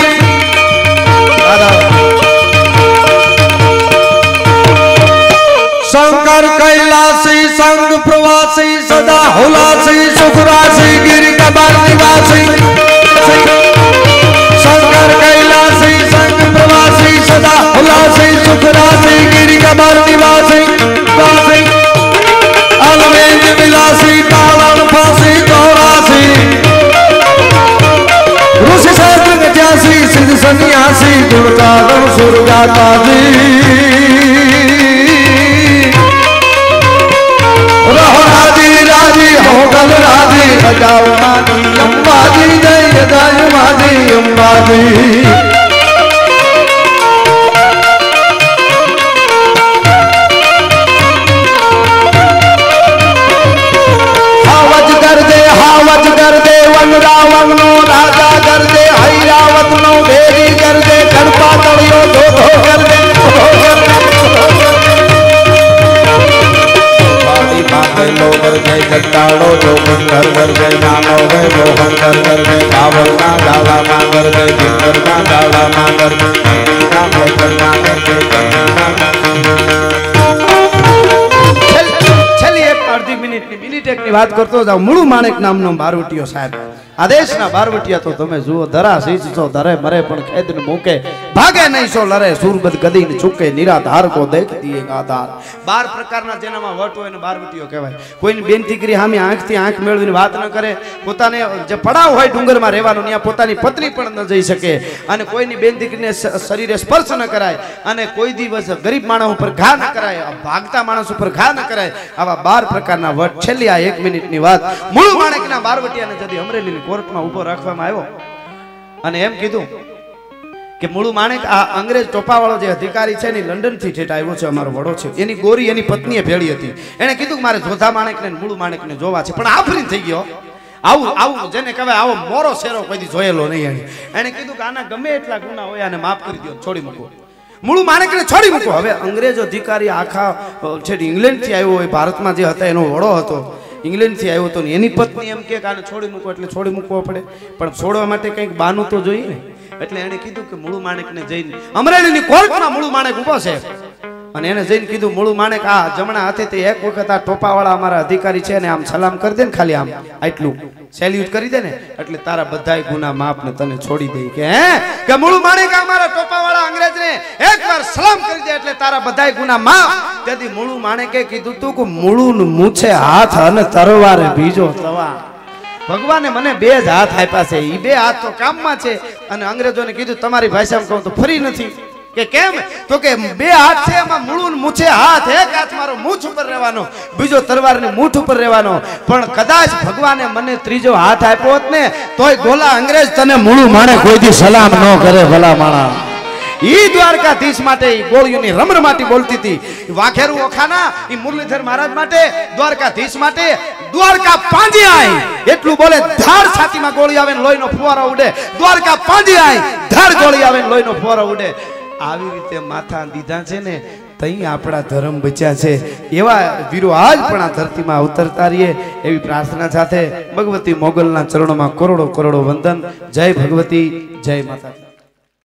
शंकर कैलासी संग प्रवासी सदा हुलासी सुखरासी गिर कबर निवासी शंकर कैलासी संग प्रवासी सदा हुलासी सुखरासी गिर कबर निवासी अलमेंद विलासी कालन फांसी गौरासी ऋषि सर्ग त्यासी सिद्ध सन्यासी दुर्गागम सुरगाताजी रहो राजी राजी हो गल राजी बजाओ माजी अंबाजी जय जय माजी अंबाजी हावज कर दे वन रावण नो राजा कर दे हैरावत नो भेरी कर दे गणपा तड़ियो धो कर दे बाड़ी बाटे लो कर दे जटाड़ो जो कर दे नानो गए मोहन कर दे बावल ना डाला मा कर दे जिंदर ना डाला मा कर दे ना करना कर दे मिनिट एक बात करतो जाओ मूळू माणेक नामनो बारवटियो साहेब आदेशना बारवटिया तो તમે જુઓ ધરા સીજ છો ધરે મરે પણ ખેદને મૂકે ભાગે નહીં સો લરે સુરબદ ગદીને ચૂકે નિરાધાર કો દેખ દીએ આધાર 12 પ્રકારના જેનામાં વટ હોય ને બારવટિયો કહેવાય કોઈની બેનતી કરી સામે આંખથી આંખ મેળવીને વાત ન કરે પોતાને જે પડાવ હોય ડુંગરમાં રહેવાનું ત્યાં પોતાની પત્ની પણ ન જઈ શકે અને કોઈની બેનતીને શરીરે સ્પર્શ ન કરાય અને કોઈ દિવસ ગરીબ માણસ ઉપર ઘા ન કરાય ભાગતા માણસ ઉપર ઘા ન કરાય આવા 12 પ્રકારના વટ છેલ્લી આ 1 મિનિટની વાત મૂળ માણેકના બારવટિયાને જદી અમરેલીની કોર્ટમાં ઉભો રાખવામાં આવ્યો અને એમ કીધું કે મૂળુ માણેક આ અંગ્રેજ ટોપાવાળો જે અધિકારી છે ને લંડન થી ઠેઠ આવ્યો છે અમારો વડો છે એની ગોરી એની પત્નીએ ભેળી હતી એણે કીધું કે મારે જોધા માણેકને મૂળુ માણેકને જોવા છે પણ આફરી થઈ ગયો આવું જેને કહેવાય આવો મોરો શેરો કોઈ જોયેલો નહીં એણે કીધું કે આના ગમે એટલા ગુના હોય આને માફ કરી દો છોડી મૂકો મૂળુ માણેકને છોડી મૂકો હવે અંગ્રેજ અધિકારી આખા છે ઇંગ્લેન્ડ થી આવ્યો હોય ભારતમાં જે હતા એનો વડો હતો इंग्लैंड थी आयो तो एनी पत्नी एम के आने छोड़ी मूको એટલે છોડી મૂકવો પડે પણ છોડવા માટે કંઈક બાનું તો જોઈએ ને એટલે એણે કીધું કે મૂળુ માણેકને જઈને અમરેલીની કોર્ટમાં મૂળુ માણેક ઊભો છે અને એને જઈને કીધું મૂળુ માણેક આ જમણા હાથે તે એક વખત આ ટોપાવાળા અમારા અધિકારી છે ને આમ સલામ કરી દે ને ખાલી આમ આટલું સેલ્યુટ કરી દે ને એટલે તારા બધાય ગુના માફ ને તને છોડી દે કે મૂળુ માણેક અમારા ટોપાવાળા અંગ્રેજને એકવાર સલામ કરી દે એટલે તારા બધાય ગુના માફ તેથી મૂળુ માણેકે કીધું તું કે મૂળુનું મૂછે હાથ અને તરવારે બીજો તવા ભગવાને મને બે જ હાથ આપ્યા છે ઈ બે હાથ તો કામમાં છે અને અંગ્રેજોને કીધું તમારી ભાષામાં કહું તો ફરી નથી કે કેમ તો કે બે હાથ છે એમાં મૂળું મૂછે હાથ એક હાથ મારો મૂછ ઉપર રહેવાનો બીજો તરવારની મૂઠ ઉપર રહેવાનો પણ કદાચ ભગવાને મને ત્રીજો હાથ આપ્યો હોત ને તોય ગોલા અંગ્રેજ તને મૂળું માણે કોઈ દી સલામ ન કરે ભલા માણા ઈ દ્વારકાધીશ માટે ઈ ગોળીઓની રમરમાટી બોલતી હતી. વાઘેરુ ઓખાના ઈ મુરલીધર મહારાજ માટે, દ્વારકાધીશ માટે દ્વારકા પાંજી આઈ એટલું બોલે. ધાર છાતીમાં ગોળી આવે ને લોહીનો ફુવારો ઉડે. દ્વારકા પાંજી આઈ ધાર ગોળી આવે ને લોહીનો ફુવારો ઉડે. આવી રીતે માથા દીધા છે ને તઈ આપણા ધર્મ બચ્યા છે. એવા વીરો આજ પણ આ ધરતીમાં અવતરતા રહીએ એવી પ્રાર્થના સાથે ભગવતી મોગલના ચરણોમાં કરોડો કરોડો વંદન. જય ભગવતી, જય માતા.